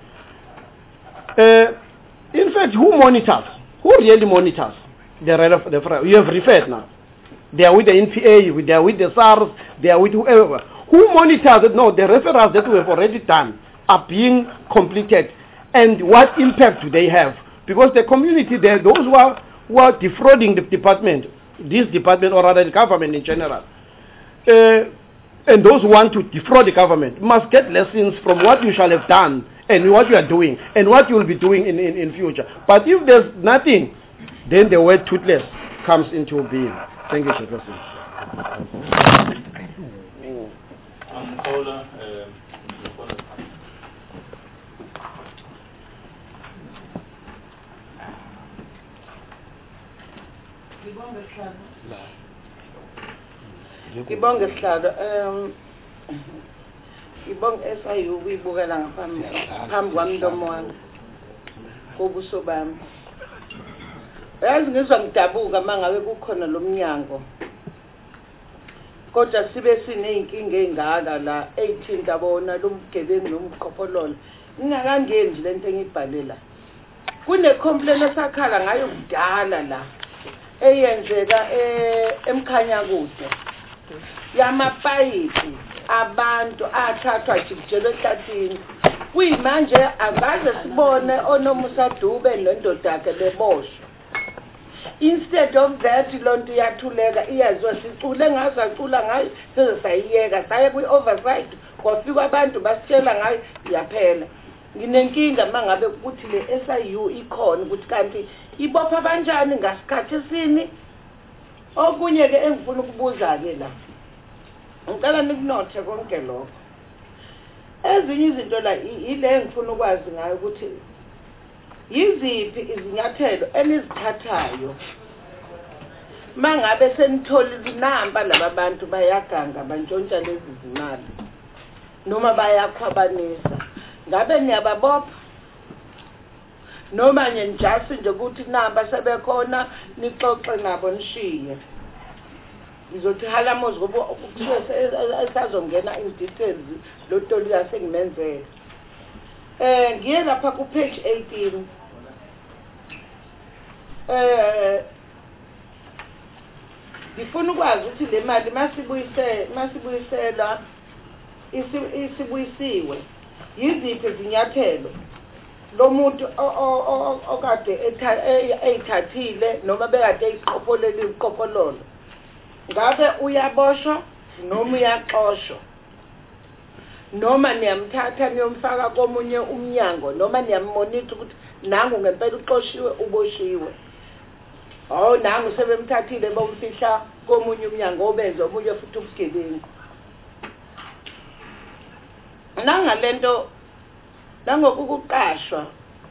In fact, who monitors? Who really monitors the referral? You have referred now. They are with the NPA, they are with the SARS, they are with whoever. Who monitors it? No, the referrals that we have already done are being completed. And what impact do they have? Because the community there, those who are defrauding the department, this department or rather the government in general, and those who want to defraud the government must get lessons from what you shall have done and what you are doing and what you will be doing in future. But if there's nothing, then the word toothless comes into being. Thank you, Chairperson. Ngibonge Sihlalo. Ngibonge SIU uyibukela ngaphambi kwami ntomo wami. Kobuso bami. Yazi ngizwa ngidabuka mangabe kukhona lo mnyango. Kodwa sibe sineyinkinga engaka la 18 tabona lo mgebengu nomqophololo. Ngingakangeni nje lento engibhalela. Kune complaint esakhala ngayo kudala la. Eyenzeka emkhanya kude. Yamapayipi abantu athathwa jikelwe ehlathini kuyimanje akaze sibone onomusa Dube nendoda yakhe beboshwa. Instead of that lonto yathuleka iyazwa sicule ngazacula ngayo sesayiyeka saye kwi-oversight kwafika abantu basitshela ngayo yaphela. Nginenkinga mangabe ukuthi le SIU ikhona ukuthi kanti ibopha kanjani ngasikhathi sini. Okunye ke engifuna ukubuza ke la. Ngicela nikunothe konke lokho. Ezinye izinto la ile engifuna ukwazi ngayo ukuthi yiziphi izinyathelo enizithathayo mangabe senitholile inamba laba bantu bayaganga bantshontsha lezi zimali noma bayakhwabanisa. Ngabe niyababopha noma njenjasi nje ukuthi namba sebekhona nixoxe nabo nishiye. Ngizothi halamozi ngoba ukuthiwa esazongena in details lo toli yasengimenzela. Ngiye lapha ku page 18. Ngifuna ukwazi ukuthi le mali masibuyisela isibuyisiwe yiziphi izinyathelo lo muntu okade eyithathile noma bekade eyiqopholele iqophololo. Ngabe uyaboshwa noma uyaxoshwa noma niyamthatha niyomfaka komunye umnyango noma niyammonitha ukuthi nangu ngempela uxoshiwe uboshiwe. Nangu sebemthathile bomfihla komunye umnyango obenza omunye futhi ubugebengu. Nangalento nangokuqashwa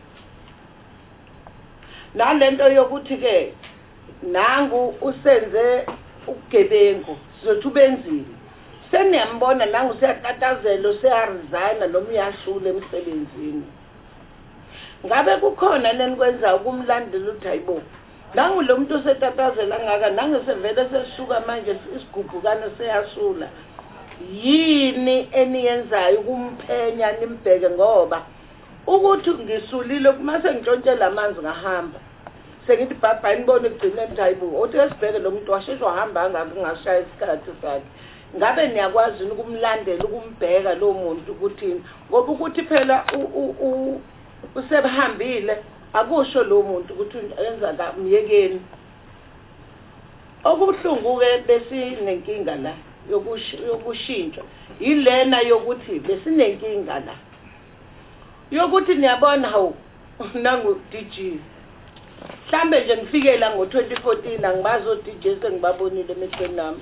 nalento yokuthi ke nangu usenze ubugebengu sizothi ubenzile. Seniyambona nangu seyatatazelo seyaresigna noma uyashula emsebenzini. Ngabe kukhona nenikwenza ukumlandela ukuthi hayibo nangu lo muntu osetatazela ngaka nangu sevele sesisuka manje isigubhukana seyasula. Yini eniyenzayo ukumphenya nimbheke ngoba ukuthi ngisulile kumase ngitshontshela amanzi ngahamba sengithi baba inibone kugcina hayibo othi esibheke lo muntu washeshwa wahamba ngakungashaya isikhathi sakhe. Ngabe niyakwazi ukumlandela ukumbheka lo muntu ukuthi ngoba ukuthi phela usebehambile akusho lo muntu ukuthi enza kamyekeni. Okubuhlungu ke besinenkinga la yokushintsha ilena yokuthi besinenkinga la yokuthi niyabona hawu nangu DJ mhlambe nje ngifikela ngo2014 angibazi oDJ sengibabonile emehlweni nami.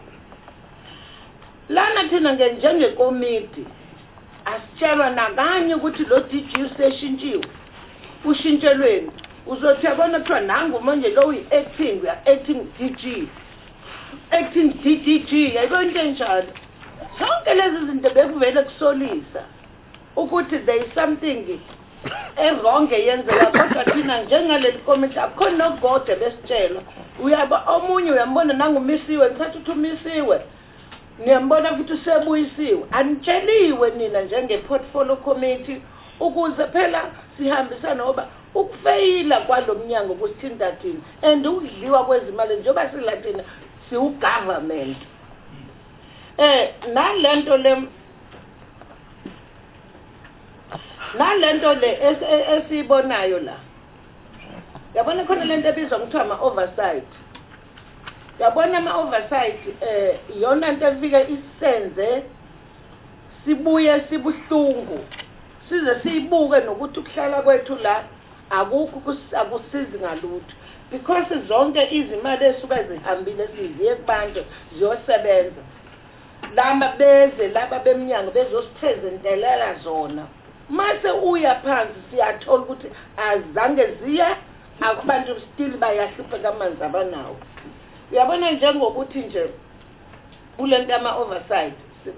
Lana thina njengekomiti asitshelwa nakanye ukuthi lo DJ useshintshiwe. Ushintshelweni uzothi yabona kuthiwa nangu manje lo uyi-acting uya-acting DG. Acting DG yayibona into enjalo. Zonke lezi zinto bekuvele kusolisa ukuthi there is something wrong eyenzeka kodwa thina njengaleli komiti akhona nokugode besitshela omunye uyambona nangumisiwe ngithatha ukuthi umisiwe niyambona futhi usebuyisiwe anitsheliwe nina njenge-portfolio committee ukuze phela sihambisana ngoba ukufeyila kwalomnyango kusithinta thina and ukudliwa kwezimali njengoba silathina siwu-government nalento le esiyibonayo la yabona khona lento ebizwa ngokuthiwa ama-oversight yabona ama-oversight iyona nto efike isenze sibuye sibuhlungu size siyibuke nokuthi ukuhlala kwethu la akusizi ngalutho because zonke izimali esuka zihambile siziye kubantu ziyosebenza laba bemnyango bezosiprezentelela zona mase uya phansi siyathola ukuthi azange ziye abantu still bayahlupheka amanzi abanawo uyabona njengokuthi nje kulento ama-oversight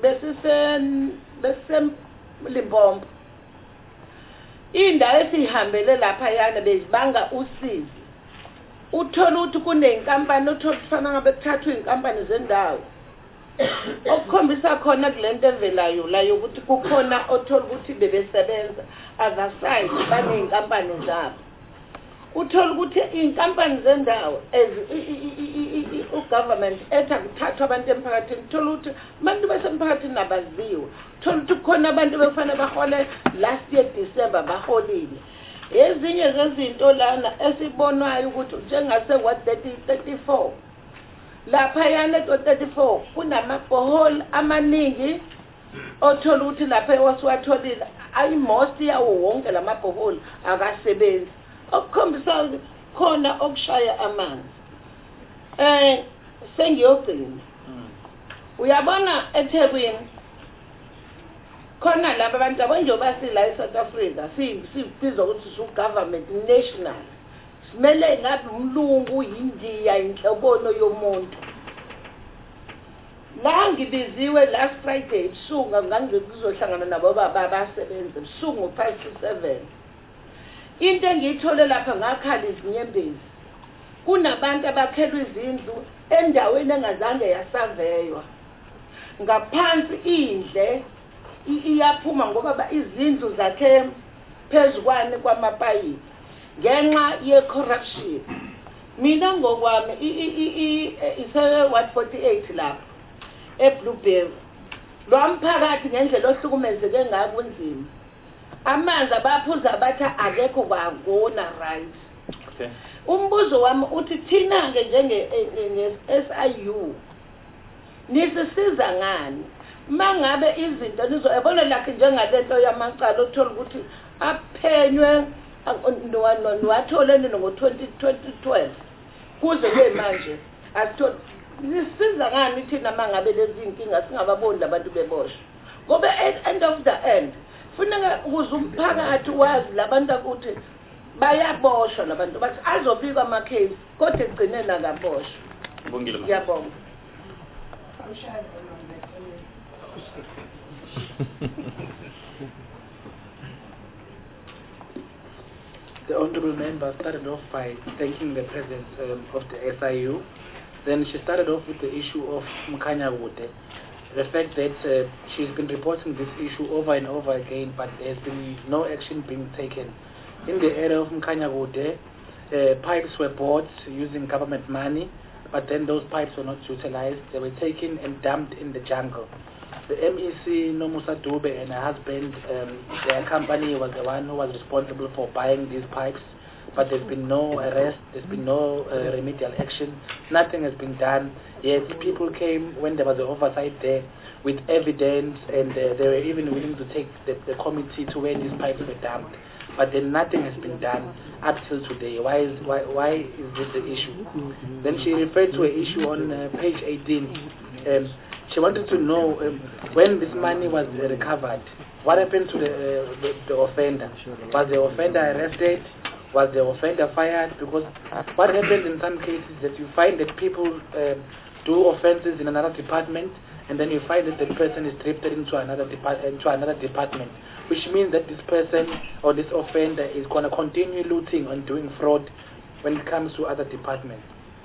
besiselimpompo indawo esiyihambele laphayana bezibanga usizi uthola ukuthi kuney'nkampani othola ukuthi fana ngabe kuthathwa iy'nkampani zendawo okukhombisa khona kule nto evelayo la yokuthi kukhona othola ukuthi bebesebenza other baney'nkampani zabo uthola ukuthi iy'nkampani zendawo ugovernment ethi akuthathwa abantu emphakathini uthola ukuthi abantu basemphakathini abaziwe uthola ukuthi kukhona abantu bekufanele bahole last year December baholile ezinye zezinto lana esibonwayo ukuthi njengase-Ward 34 laphayana eto-34 kunamabhoholi amaningi othola ukuthi lapha ewasiwatholile ayimost yawo wonke la mabhoholi akasebenzi okukhombisa khona okushaya amanzi sengiyogcina uyabona eThekwini khona laba abantu abanjengoba sila eSouth Africa sibizwa ukuthi su-government national simele ngabe umlungu yindiya inhlobono yomuntu la ngibiziwe last Friday ebusuku ngangizohlangana nabo basebenza ebusuku ngo-5 to 7 into engiyithole lapha ngakhala izinyembezi kunabantu abakhelwe izindlu endaweni engazange yasaveywa ngaphansi indle iyaphuma ngoba izindlu zakhe phezukwane kwamapayipi ngenxa ye-corruption mina ngokwami ise-Ward 48 lapho eBlueberry lwamphakathi ngendlela ohlukumezeke ngako kunzima amanzi abaphuza bathi akekho kwakona right umbuzo wami uthi thina-ke njenge-SIU nisisiza ngani uma ngabe izinto nizoyabona lakhe njengalento yamacala othola ukuthi aphenywe niwatholeni ngo-2012 kuze kuye manje asithole nisisiza ngani thina uma ngabe lezi nkinga singababoni labantu beboshwa ngoba at end of the end funeka ukuze umphakathi wazi labantu ukuthi bayaboshwa labantu bathi azobikwa amakhesi kodwa egcineni akaboshwa ngiyabonga The Honourable Member started off by thanking the presence of the SIU. Then she started off with the issue of Mkhanyakude. The fact that she's been reporting this issue over and over again, but there's been no action being taken. In the area of Mkhanyakude, pipes were bought using government money, but then those pipes were not utilized. They were taken and dumped in the jungle. The MEC, Nomusa Dube, and her husband, their company was the one who was responsible for buying these pipes, but there's been no arrest, there's been no remedial action, nothing has been done. Yet people came when there was an oversight there with evidence, and they were even willing to take the committee to where these pipes were dumped. But then nothing has been done up till today. Why is this the issue? Then she referred to an issue on page 18. She wanted to know when this money was recovered, what happened to the offender? Was the offender arrested? Was the offender fired? Because what happens in some cases is that you find that people do offenses in another department, and then you find that the person is drifted into another department, which means that this person or this offender is going to continue looting and doing fraud when it comes to other departments.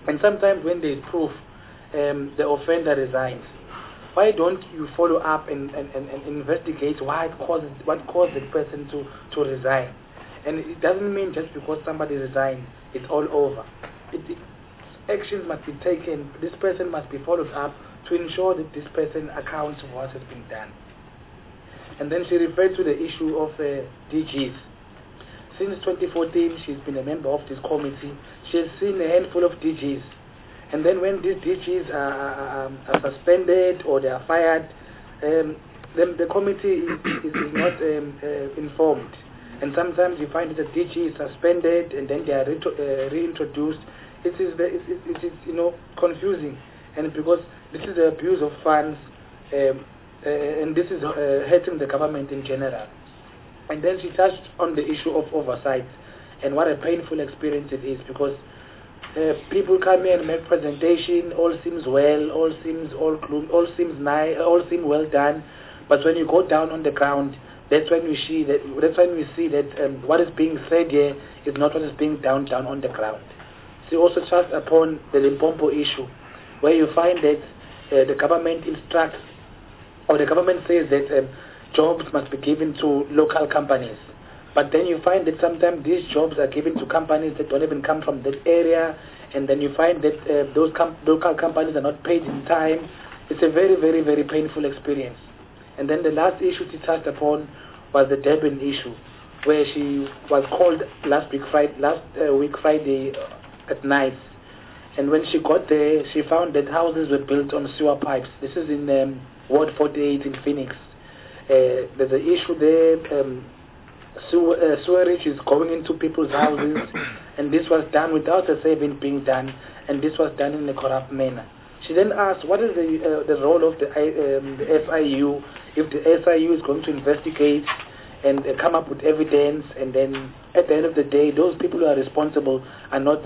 And sometimes when there is proof, the offender resigns. Why don't you follow up and investigate what caused the person to resign? And it doesn't mean just because somebody resigned, it's all over. Actions must be taken. This person must be followed up to ensure that this person accounts for what has been done. And then she referred to the issue of DGs. Since 2014, she's been a member of this committee. She has seen a handful of DGs. And then when these DGs are suspended or they are fired, then the committee is not informed. And sometimes you find that the DG is suspended and then they are reintroduced. It is confusing, and because this is the abuse of funds, and this is hurting the government in general. And then she touched on the issue of oversight and what a painful experience it is, because people come here and make presentation, all seems well, all seems nice, all seem well done, but when you go down on the ground, that's when we see that what is being said here is not what is being done on the ground. She also touched upon the Limpopo issue, where you find that the government instructs, or the government says that jobs must be given to local companies. But then you find that sometimes these jobs are given to companies that don't even come from that area, and then you find that those local companies are not paid in time. It's a very, very, very painful experience. And then the last issue she touched upon was the Durban issue, where she was called last week Friday at night. And when she got there, she found that houses were built on sewer pipes. This is in Ward 48 in Phoenix. There's an issue there. Sewerage is going into people's houses, and this was done without a saving being done, and this was done in a corrupt manner. She then asked, what is the role of the SIU if the SIU is going to investigate and come up with evidence, and then at the end of the day, those people who are responsible are not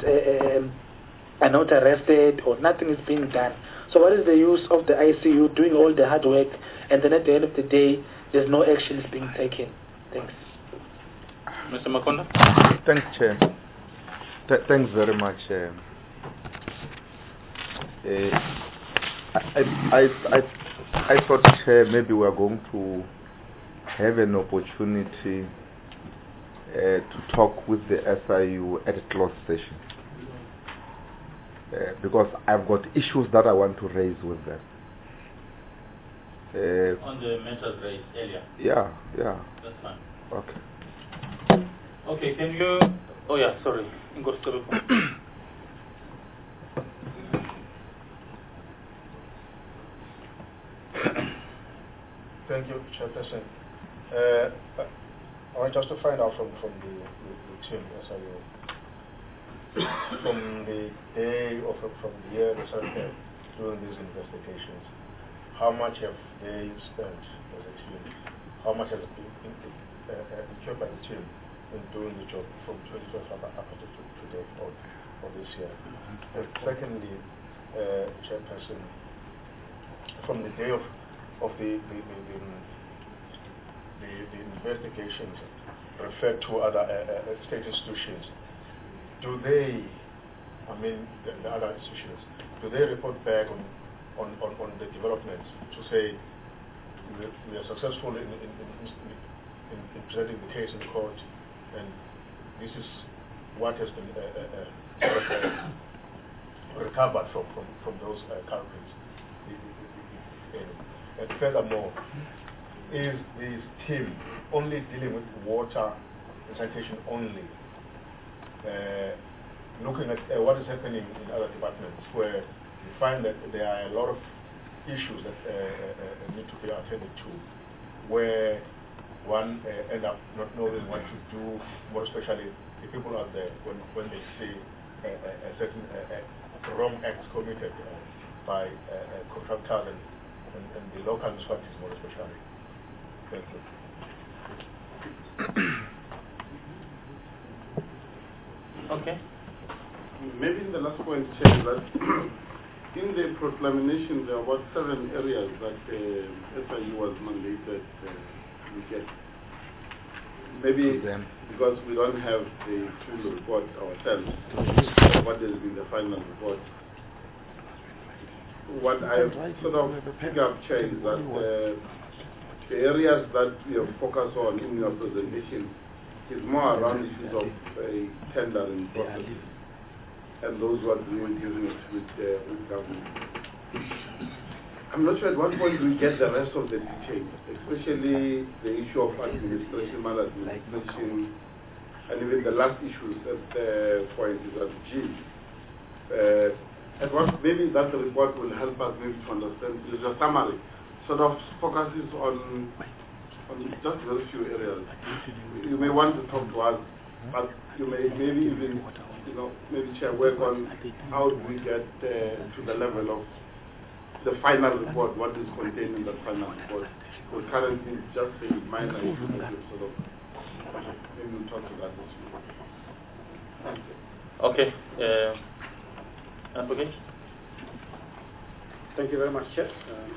arrested, or nothing is being done. So what is the use of the ICU doing all the hard work, and then at the end of the day, there's no action is being taken? Thanks. Mr. Makonda? Thanks, Chair. Thanks very much. I thought, Chair, maybe we are going to have an opportunity to talk with the SIU at a closed session. Because I've got issues that I want to raise with them. On the matters raised earlier? Yeah. That's fine. Okay. Okay, can you... Oh yeah, sorry. Thank you, Chairperson. I want just to find out from the team, SIU, from the day or from the year they started doing these investigations, how much have they spent as a team? How much has been incurred by the team in doing the job from 2012 up to today or this year? And secondly, Chairperson, from the day of the investigations referred to other state institutions, do they, the other institutions, do they report back on the developments to say we are successful in presenting the case in court, and this is what has been recovered from those culprits? And furthermore, is this team only dealing with water and sanitation only, looking at what is happening in other departments where you find that there are a lot of issues that need to be attended to, where one end up not knowing what to do, more especially the people out there when they see a certain wrong acts committed by contractors and the local municipalities more especially. Thank you. Okay. Maybe in the last point, Chair, that in the proclamation there are about 7 areas that SIU was mandated to get. maybe because we don't have the full report ourselves, what has been the final report. What I sort of pick up, Chair, is that the areas that we have focused on in your presentation is more around issues of tendering process and those who are doing business with government. I'm not sure at what point we get the rest of the details, especially the issue of administration, maladministration, and even the last issues at point is at G. And what maybe that report will help us maybe to understand is a summary, sort of focuses on just very few areas. You may want to talk to us, but you may maybe even, maybe share work on how do we get to the level of the final report, what is contained in the final report. Because currently it's just a minor issue that we sort of, maybe we'll talk to that issue. Thank you. Okay. Advocate? Thank you very much, Chair.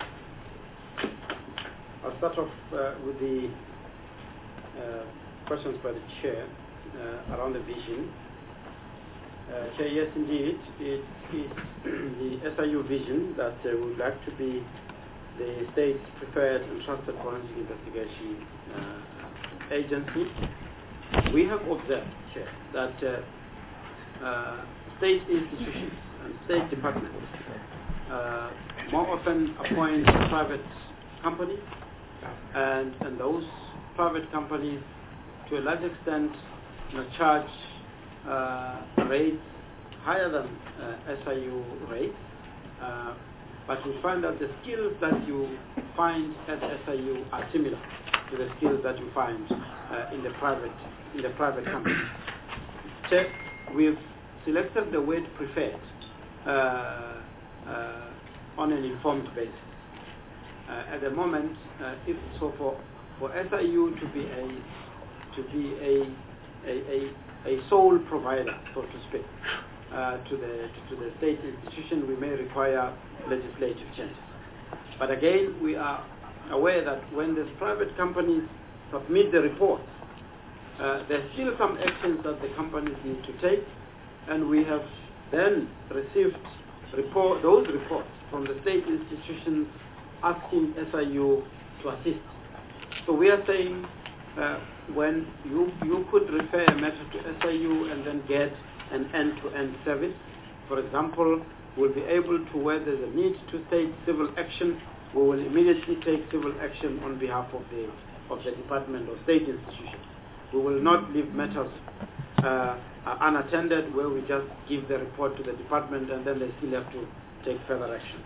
I'll start off with the questions by the Chair around the vision. Chair, yes, indeed, it is the SIU vision that would like to be the state's preferred and trusted forensic investigation agency. We have observed, Chair, that state institutions and state departments more often appoint private companies, and those private companies, to a large extent, charge rates higher than SIU rates, but we find that the skills that you find at SIU are similar to the skills that you find in the private company. Check, we've selected the word preferred on an informed basis. At the moment, if so for SIU to be a sole provider, so to speak, to the state institution, we may require legislative changes. But again, we are aware that when these private companies submit the reports, there are still some actions that the companies need to take, and we have then received those reports from the state institutions asking SIU to assist. So we are saying when you could refer a matter to SIU and then get an end-to-end service, for example, we'll be able to, where there's a need to take civil action, we will immediately take civil action on behalf of the department or state institution. We will not leave matters unattended where we just give the report to the department and then they still have to take further action.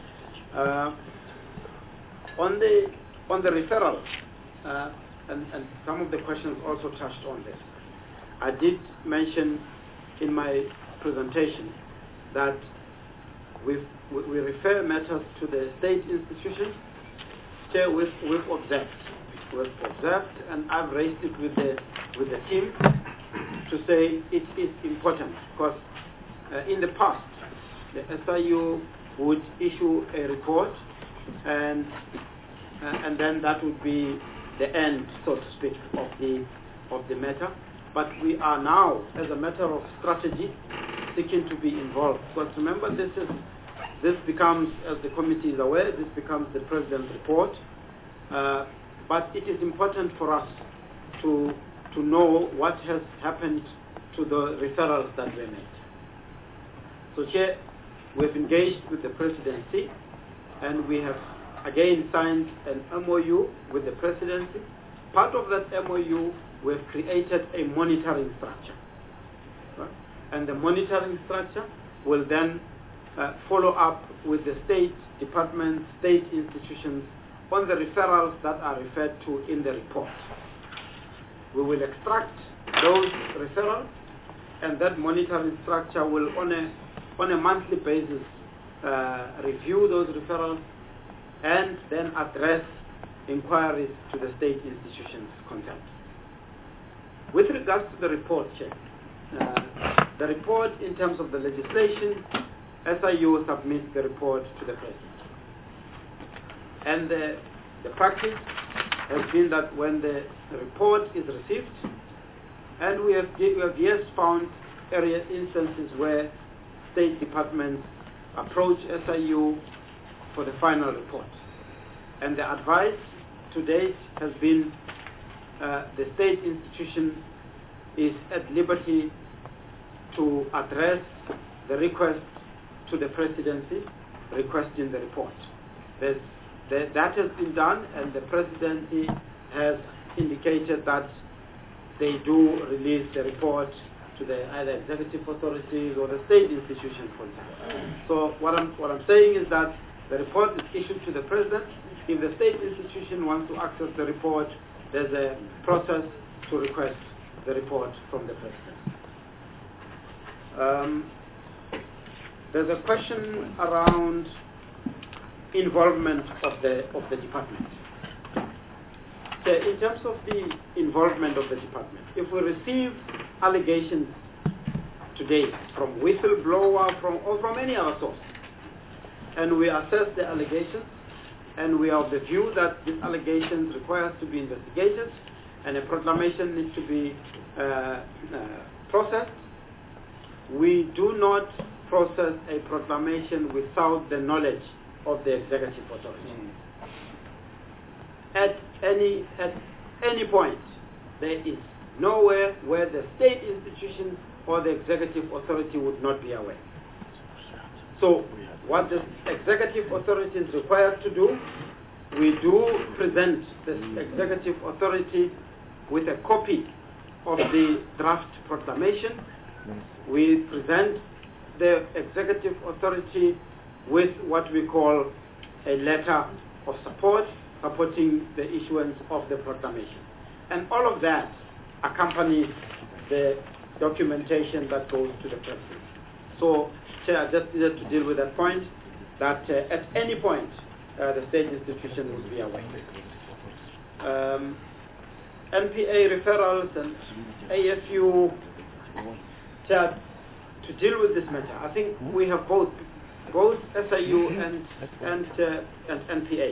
On the referral, and some of the questions also touched on this. I did mention in my presentation that we refer matters to the state institutions. Chair, we've observed, and I've raised it with the team to say it is important because in the past the SIU would issue a report and then that would be the end, so to speak, of the matter. But we are now, as a matter of strategy, seeking to be involved. Because remember, this becomes, as the committee is aware, this becomes the President's report. But it is important for us to know what has happened to the referrals that were made. So, Chair, we've engaged with the Presidency, and we have again signed an MOU with the Presidency. Part of that MOU, we've created a monitoring structure. Right? And the monitoring structure will then follow up with the state departments, state institutions on the referrals that are referred to in the report. We will extract those referrals, and that monitoring structure will on a monthly basis review those referrals and then address inquiries to the state institutions concerned. With regards to the report, Chair, the report in terms of the legislation, SIU submits the report to the President. And the practice has been that when the report is received, and we have yes found instances where State departments approach SIU for the final report. And the advice to date has been the state institution is at liberty to address the request to the presidency requesting the report. That has been done, and the presidency has indicated that they do release the report to the either executive authorities or the state institution, for example. So what I'm saying is that the report is issued to the president. If the state institution wants to access the report, there's a process to request the report from the president. There's a question around involvement of the department. So in terms of the involvement of the department, if we receive allegations today from whistleblower or from any other source, and we assess the allegations, and we are of the view that these allegations require to be investigated, and a proclamation needs to be processed, we do not process a proclamation without the knowledge of the executive authority. At any point, there is nowhere where the state institution or the executive authority would not be aware. So what the executive authority is required to do, we do present the executive authority with a copy of the draft proclamation. We present the executive authority with what we call a letter of support, supporting the issuance of the proclamation. And all of that accompanies the documentation that goes to the president. So, Chair, I just needed to deal with that point, that at any point, the state institution will be aware. NPA referrals and AFU, Chair, to deal with this matter, I think we have both SIU and NPA.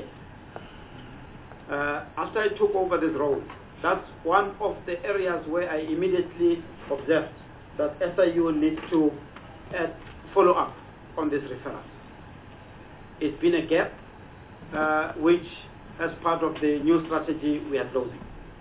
After I took over this role, that's one of the areas where I immediately observed that SIU needs to follow up on this referral. It's been a gap, which as part of the new strategy we are closing.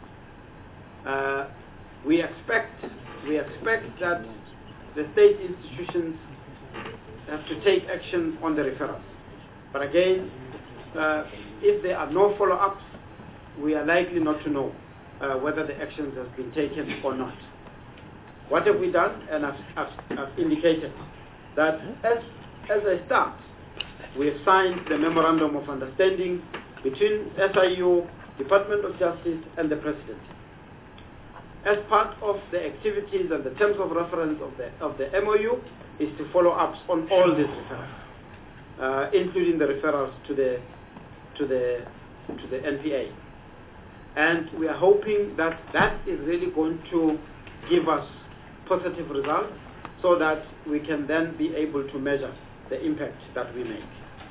We expect that the state institutions have to take action on the referrals. But again, if there are no follow-ups, we are likely not to know whether the actions have been taken or not. What have we done? And I've indicated that as a start, we have signed the Memorandum of Understanding between SIU, Department of Justice, and the President. As part of the activities and the terms of reference of the MOU is to follow up on all these referrals, including the referrals to the NPA. And we are hoping that that is really going to give us positive results so that we can then be able to measure the impact that we make.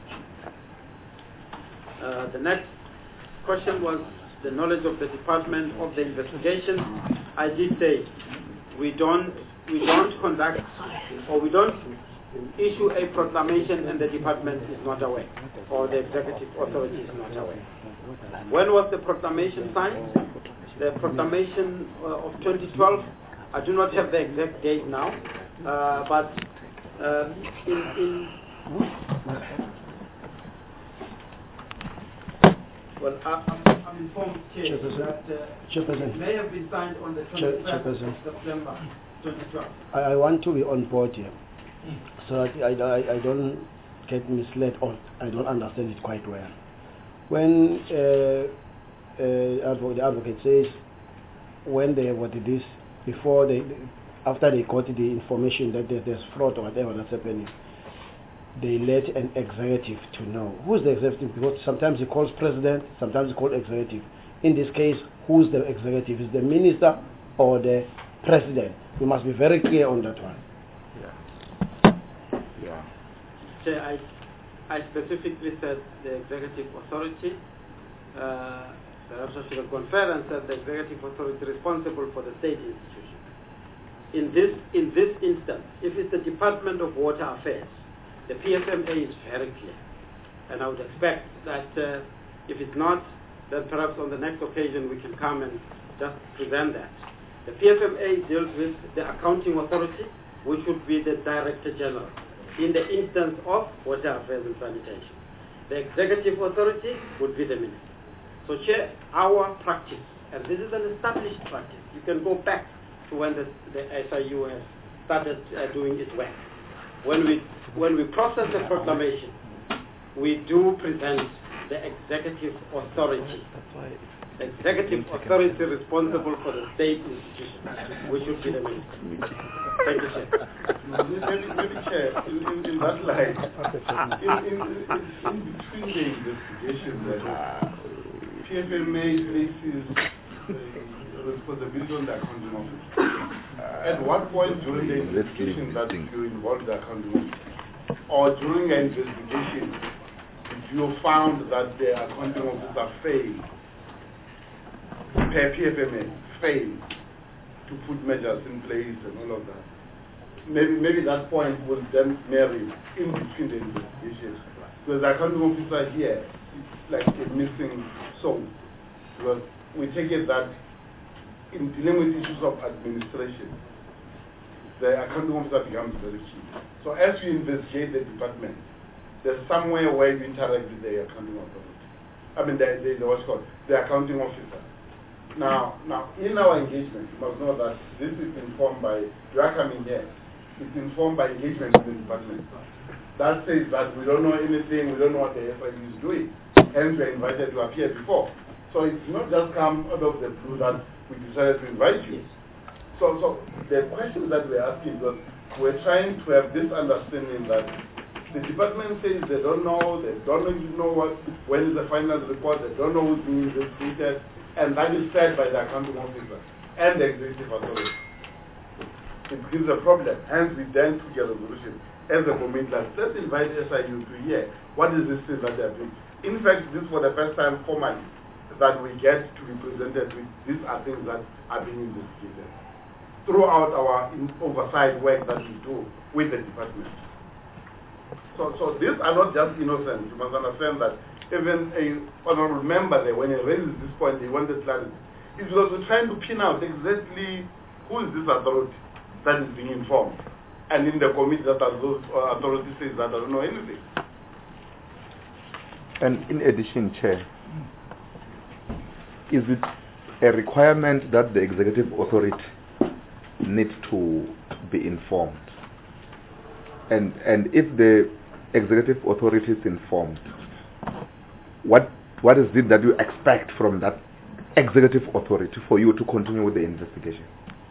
The next question was the knowledge of the department of the investigation. I did say we don't conduct or we don't issue a proclamation and the department is not aware or the executive authority is not aware. When was the proclamation signed? The proclamation of 2012, I do not have the exact date now, but well, I'm informed here that it may have been signed on the 21st of September 2012. I want to be on board here, so that I don't get misled or I don't understand it quite well. When the advocate says when they wanted this, after they got the information that there's fraud or whatever that's happening, they let an executive to know. Who's the executive? Because sometimes he calls president, sometimes he calls executive. In this case, who's the executive? Is the minister or the president? We must be very clear on that one. Chair, I specifically said the executive authority, perhaps I should have gone further and said the executive authority responsible for the state institution. In this instance, if it's the Department of Water Affairs, the PFMA is very clear. And I would expect that if it's not, then perhaps on the next occasion we can come and just present that. The PFMA deals with the accounting authority, which would be the Director General, in the instance of water affairs and sanitation. The executive authority would be the minister. So, Chair, our practice, and this is an established practice, you can go back to when the SIU has started doing its work. When we process the proclamation, we do present the executive authority. The executive authority responsible for the state institution, which would be the minister. Thank you, Chair. Maybe, Chair, in that light, in between the investigation that PFMA places responsibility on the accounting office. At what point during the investigation that you involved the accounting office, or during an investigation, did you found that the accounting officer failed, per PFMA, failed to put measures in place and all of that? Maybe that point will then marry in between the investigations. Because the accounting officer here is like a missing soul. Because we take it that in dealing with issues of administration, the accounting officer becomes very key. So as you investigate the department, there's somewhere where you interact with the accounting authority. I mean, what's called the accounting officer. Now, in our engagement, you must know that this is informed by, you are coming here, it's informed by engagement with the department. That says that we don't know anything, we don't know what the SIU is doing. Hence, we are invited to appear before. So it's not just come out of the blue that we decided to invite you. So the questions that we're asking, because we're trying to have this understanding that the department says they don't know when is the final report, they don't know who's being investigated, and that is said by the accounting officer and the executive authority. It gives a problem. Hence, we then took a resolution as a commitment. Let's invite SIU to hear what is this thing that they are doing. In fact, this is for the first time formally that we get to be presented with these are things that are being investigated throughout our oversight work that we do with the department. So these are not just innocent. You must understand that even a honorable member there, when he raises this point, he wanted clarity. It's because we're trying to pin out exactly who is this authority that is being informed. And in the committee that those authorities say that I don't know anything. And in addition, Chair, is it a requirement that the executive authority needs to be informed? And if the executive authority is informed, what is it that you expect from that executive authority for you to continue with the investigation?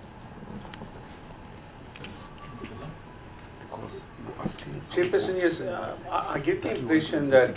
Chairperson, yes, I get the impression that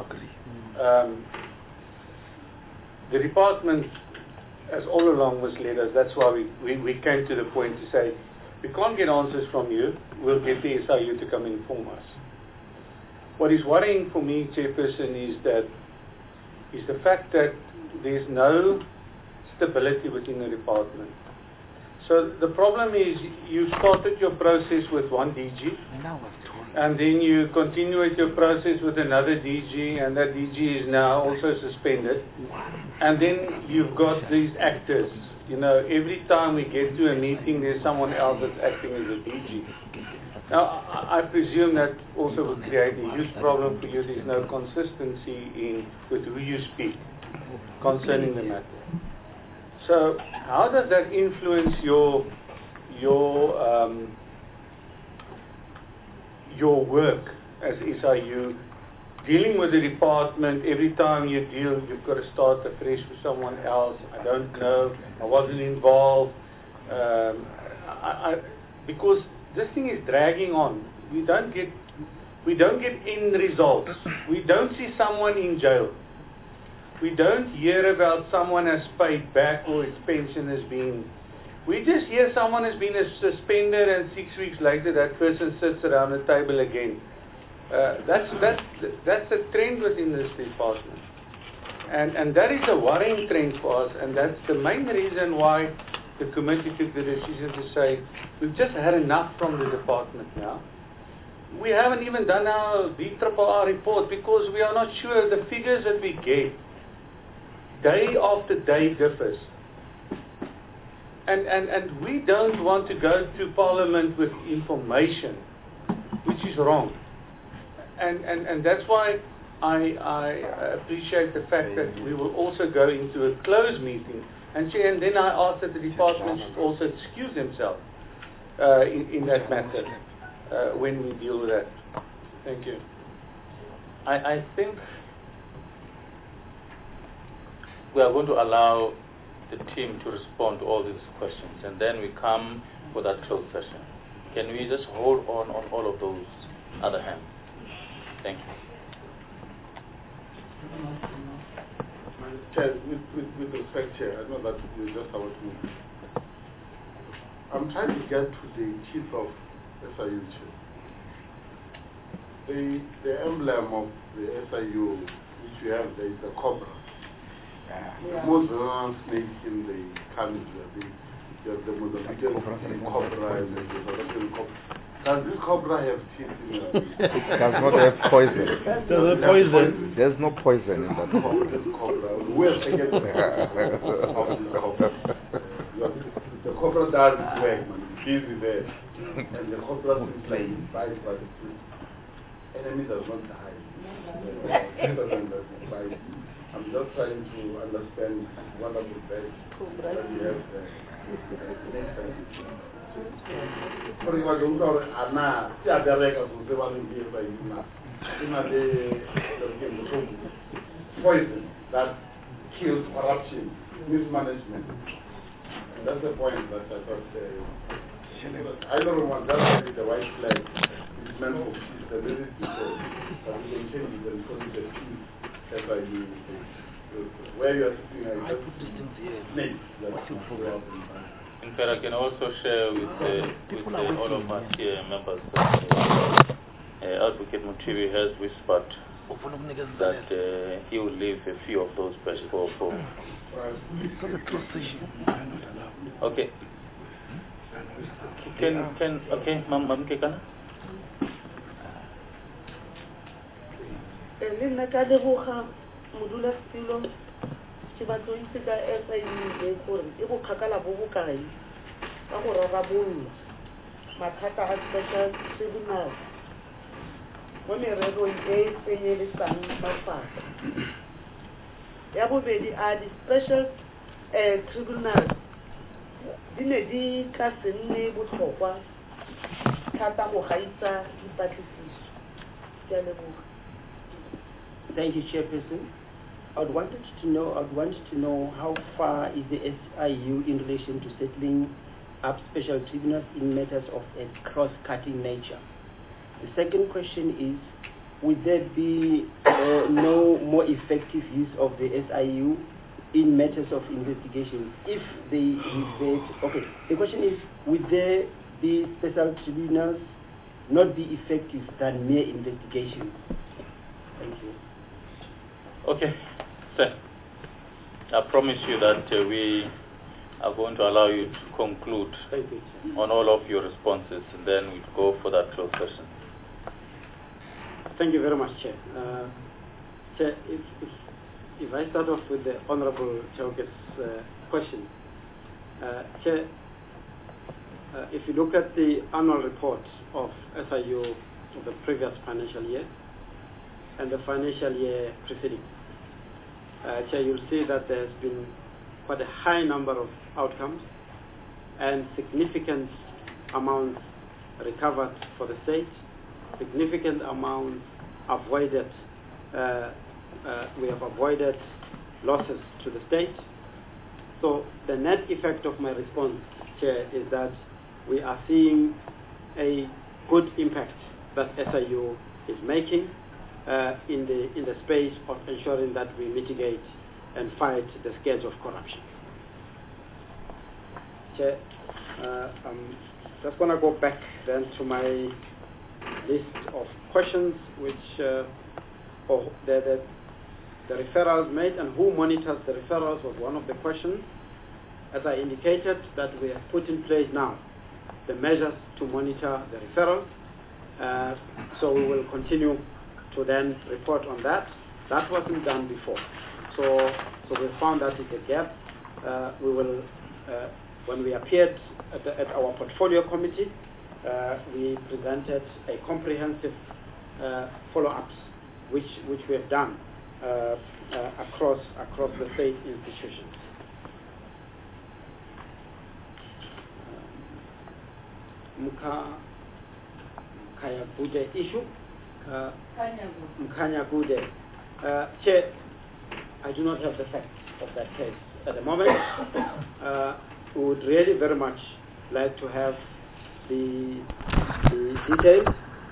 the department has all along misled us. That's why we came to the point to say, we can't get answers from you, we'll get the SIU to come and inform us. What is worrying for me, Chairperson, is the fact that there's no stability within the department. So the problem is you started your process with one DG, and then you continue with your process with another DG, and that DG is now also suspended. And then you've got these actors. You know, every time we get to a meeting, there's someone else that's acting as a DG. Now, I presume that also will create a huge problem for you. There's no consistency with who you speak concerning the matter. So, how does that influence your work as SIU, dealing with the department? Every time you deal, you've got to start afresh with someone else. I don't know. I wasn't involved. Because this thing is dragging on. We don't get end results. We don't see someone in jail. We don't hear about someone has paid back or his pension has been. We just hear someone has been suspended, and 6 weeks later that person sits around the table again. That's a trend within this department. And that is a worrying trend for us, and that's the main reason why the committee took the decision to say, we've just had enough from the department now. We haven't even done our BRRR report because we are not sure the figures that we get day after day differs. And we don't want to go to Parliament with information which is wrong. And that's why I appreciate the fact that we will also go into a closed meeting. And then I ask that the department should also excuse themselves in that matter when we deal with that. Thank you. I think we are going to allow the team to respond to all these questions, and then we come for that closed session. Can we just hold on all of those other hands? Thank you. Chair, with respect, Chair, I know that you just about me. I'm trying to get to the chief of SIU, Chair. The emblem of the SIU, which we have there, is a cobra. The most venomous snake in the country. You have the Mozambican cobra and the South cobra. Does this cobra have teeth in it? It does not have poison. Does it poison? There's no poison in that cobra. Where's the of this cobra? The cobra does its work, man. It's busy there. And the cobra is like bites by the foot. Enemy does not die. I'm just trying to understand what are the best that we have there. For example, Anna, poison that kills corruption, mismanagement. And that's the point that I thought I don't want that to be the white flag. It's meant for peace, the very people, but we can change it and call it a peace. That's why where you are sitting, I just snake. In fact, I can also share with all of us here members that Advocate Mutivi has whispered that he will leave a few of those press for. Okay. Okay, Ma'am Kekana? modula setilo ke batlo itse ka SIU gore e go kgakala bo bokae ka go rarabolla mathata a special tribunal mo mererong e tsenyeletsang mafapha ya bobedi a di-special tribunal di ne di ka se nne botlhokwa thata go gaisa dipatlisiso ke a leboga. Thank you, Chairperson. I wanted to know how far is the SIU in relation to settling up special tribunals in matters of a cross-cutting nature. The second question is, would there be no more effective use of the SIU in matters of investigation if they revert? Okay, the question is, would there be special tribunals not be effective than mere investigation? Thank you. Okay, sir. I promise you that we are going to allow you to conclude on all of your responses, and then we'll go for that closed session. Thank you very much, Chair. Chair, if I start off with the Honorable Chauke's question. Chair, if you look at the annual report of SIU of the previous financial year and the financial year preceding, Chair, you'll see that there's been quite a high number of outcomes and significant amounts recovered for the state, significant amounts avoided. We have avoided losses to the state. So the net effect of my response, Chair, is that we are seeing a good impact that SIU is making in the space of ensuring that we mitigate and fight the scourge of corruption. Chair, I'm just going to go back then to my list of questions, which the the referrals made and who monitors the referrals was one of the questions. As I indicated, that we have put in place now the measures to monitor the referrals. So we will continue to then report on that. That wasn't done before. So we found that it's a gap. We will, when we appeared at our portfolio committee, we presented a comprehensive follow-ups, which we have done across the state institutions. Mkhanya Gude issue. Mkhanya Gude. Chair, I do not have the facts of that case at the moment. We would really very much like to have the details,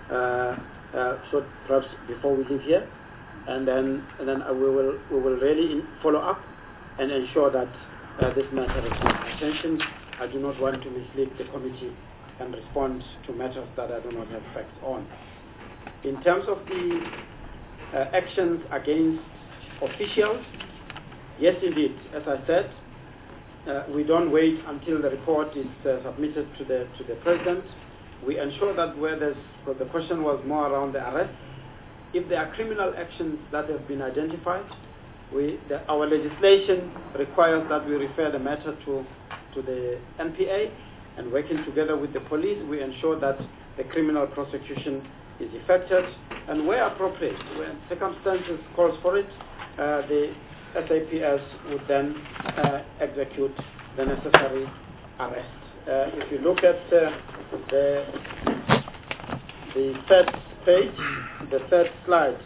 so perhaps before we leave here, and then we will really follow up and ensure that this matter receives attention. I do not want to mislead the committee and respond to matters that I do not have facts on. In terms of the actions against officials, yes indeed, as I said, we don't wait until the report is submitted to the president. We ensure that where because the question was more around the arrest, if there are criminal actions that have been identified, our legislation requires that we refer the matter to the NPA, and working together with the police, we ensure that the criminal prosecution is effected, and where appropriate, when circumstances calls for it, the SAPS would then execute the necessary arrest. If you look at the third page, the third slide,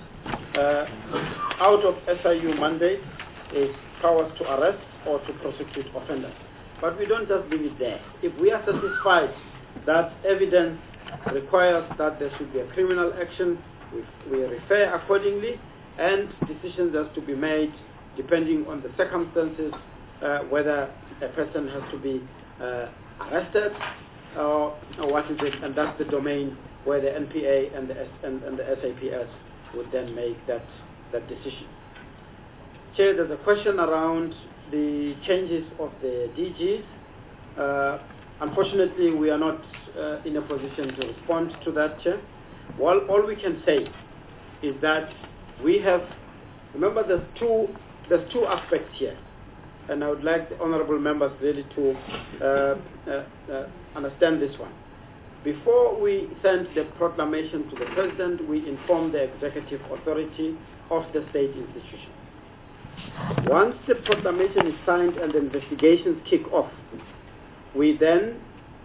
out of SIU mandate is powers to arrest or to prosecute offenders. But we don't just leave it there. If we are satisfied that evidence requires that there should be a criminal action, we refer accordingly, and decisions have to be made depending on the circumstances, whether a person has to be arrested or what is it, and that's the domain where the NPA and the SAPS would then make that decision. Chair, there's a question around the changes of the DGs. Unfortunately, we are not in a position to respond to that, Chair. All we can say is that we have, remember there's two aspects here, and I would like the honorable members really to understand this one. Before we sent the proclamation to the president, we informed the executive authority of the state institution. Once the proclamation is signed and the investigations kick off, we then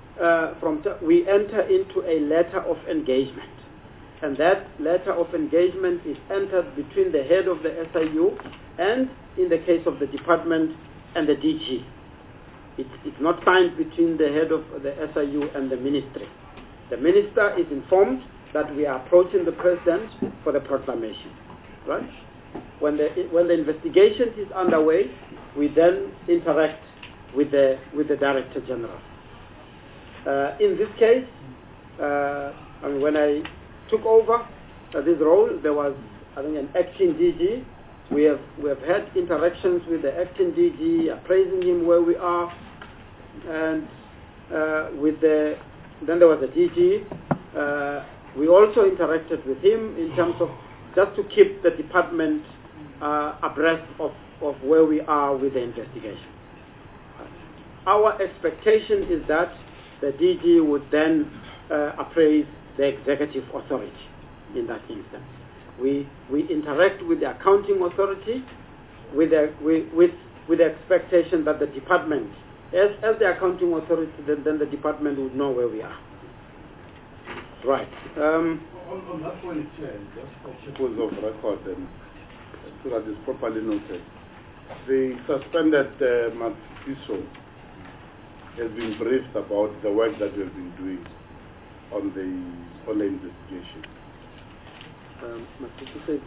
we enter into a letter of engagement, and that letter of engagement is entered between the head of the SIU and, in the case of the department, and the DG. It's not signed between the head of the SIU and the ministry. The minister is informed that we are approaching the president for the proclamation, right? When the investigation is underway, we then interact with the Director General. In this case, when I took over this role, there was, I think, an acting DG. We have had interactions with the acting DG, appraising him where we are, and then there was a DG. We also interacted with him in terms of just to keep the department abreast of where we are with the investigation. Our expectation is that the DG would then appraise the executive authority in that instance. We interact with the accounting authority with the expectation that the department, as the accounting authority, then the department would know where we are. Right. On that point, Chair, just for purpose of record and so that it's properly noted, the suspended Matiso has been briefed about the work that we have been doing on the investigation. Matiso said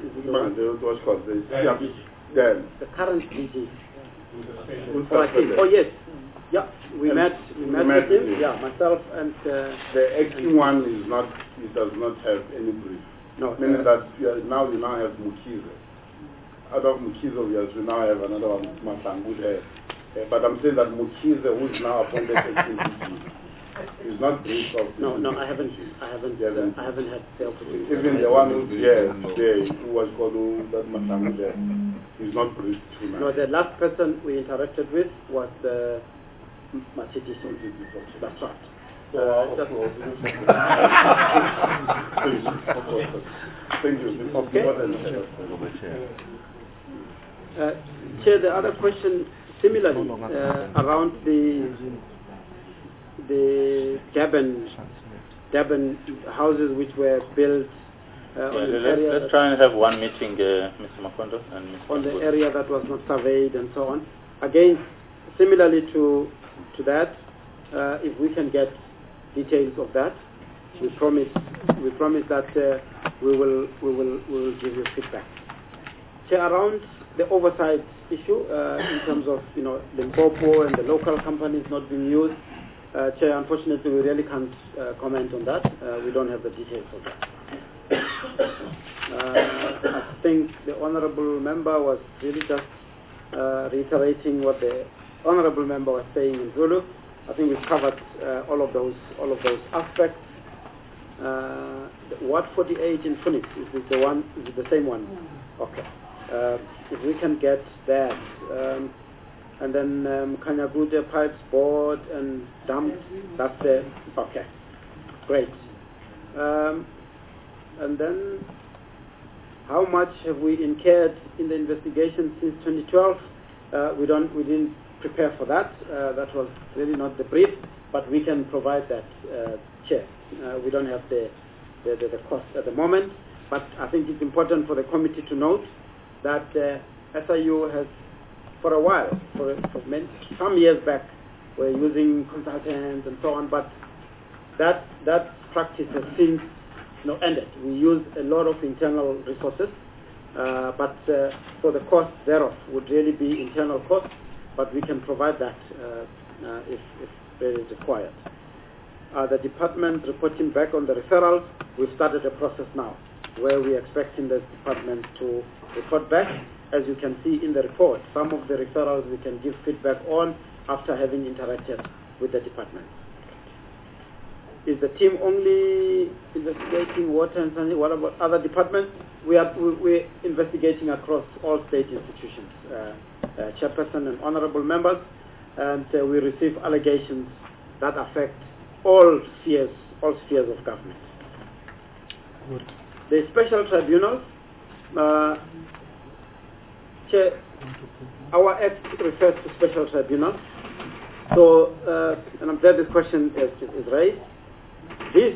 the current DG. Oh yes. Yeah, we met with him. Yeah, myself and the acting one is not. He does not have any brief. No, meaning that you now have Mukize. out of Mukize, we now have another one, Masangu there. But I'm saying that Mukize, who is now appointed acting DG, is not briefed of. No, I haven't had the opportunity. Even the one who's here today, who was called that Masangu there, is not briefed tonight. No, the last person we interacted with was Machiti. That's right. Thank you. Okay. Chair, the other question similarly around the Durban houses which were built let's try and have one meeting, Mr. Makondo and Mr. on the area that was not surveyed and so on. Again, similarly to that, if we can get details of that, we promise that we will give you feedback. Chair, around the oversight issue in terms of Limpopo and the local companies not being used, Chair, unfortunately we really can't comment on that. We don't have the details of that. I think the honourable member was really just reiterating what the honourable member was saying in Zulu. I think we've covered all of those aspects. Ward 48 in Phoenix, is it the same one? Okay. If we can get that, and then Kanyagude pipes board and dumped, that's it. Okay, great. And then, how much have we incurred in the investigation since 2012? We didn't prepare for that. That was really not the brief, but we can provide that, Chair. We don't have the cost at the moment, but I think it's important for the committee to note that SIU has, for a while, for some years back, we're using consultants and so on, but that practice has since ended. We use a lot of internal resources, but so the cost thereof would really be internal costs, but we can provide that if it is required. The department reporting back on the referrals, we've started a process now where we're expecting the department to report back. As you can see in the report, some of the referrals we can give feedback on after having interacted with the department. Is the team only investigating water and something? What about other departments? We're investigating across all state institutions, chairperson and honourable members, and we receive allegations that affect all spheres of government. Good. The special tribunals, Chair, our act refers to special tribunals. So, and I'm glad this question is raised. This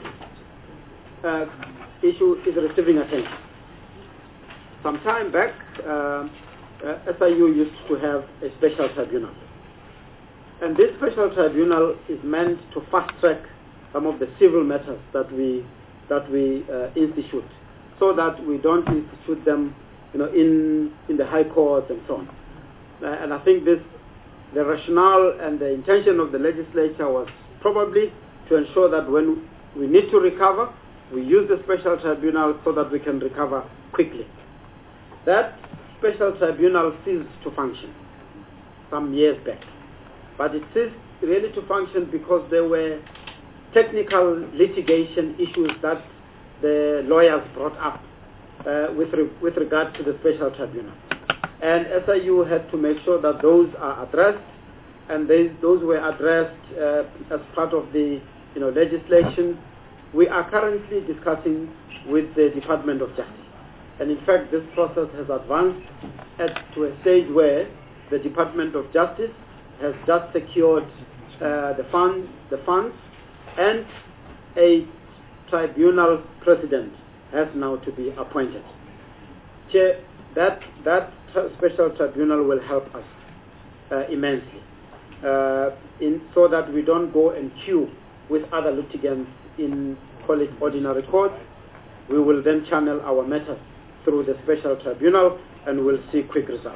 issue is receiving attention. Some time back, SIU used to have a special tribunal. And this special tribunal is meant to fast-track some of the civil matters that we institute, so that we don't institute them in the high courts and so on. And I think the rationale and the intention of the legislature was probably to ensure that when we need to recover, we use the special tribunal so that we can recover quickly. That special tribunal ceased to function some years back. But it ceased really to function because there were technical litigation issues that the lawyers brought up with regard to the special tribunal. And SIU had to make sure that those are addressed, and those were addressed as part of the legislation. We are currently discussing with the Department of Justice. And in fact, this process has advanced to a stage where the Department of Justice has just secured the funds, and a tribunal president has now to be appointed. Chair, that special tribunal will help us immensely, so that we don't go and queue with other litigants in, call it, ordinary court. We will then channel our matters through the special tribunal and we'll see quick results.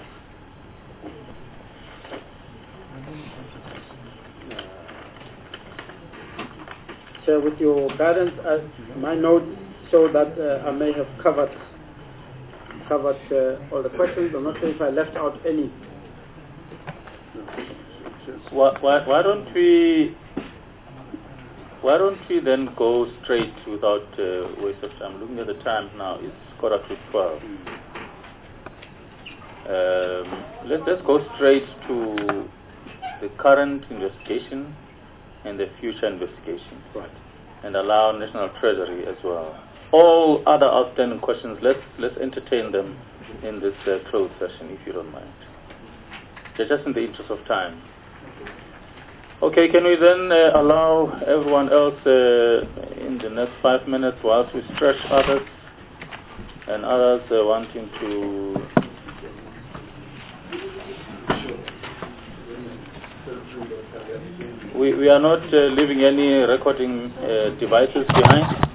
Chair, with your guidance, my notes show that I may have covered covered all the questions. I'm not sure if I left out any. Why don't we then go straight without waste of time? Looking at the time now, it's 11:45. Let's go straight to the current investigation and the future investigation. Right. And allow National Treasury as well. All other outstanding questions, let's entertain them in this closed session, if you don't mind. Just in the interest of time. Okay, can we then allow everyone else in the next 5 minutes whilst we stretch others and others wanting to... We are not leaving any recording devices behind.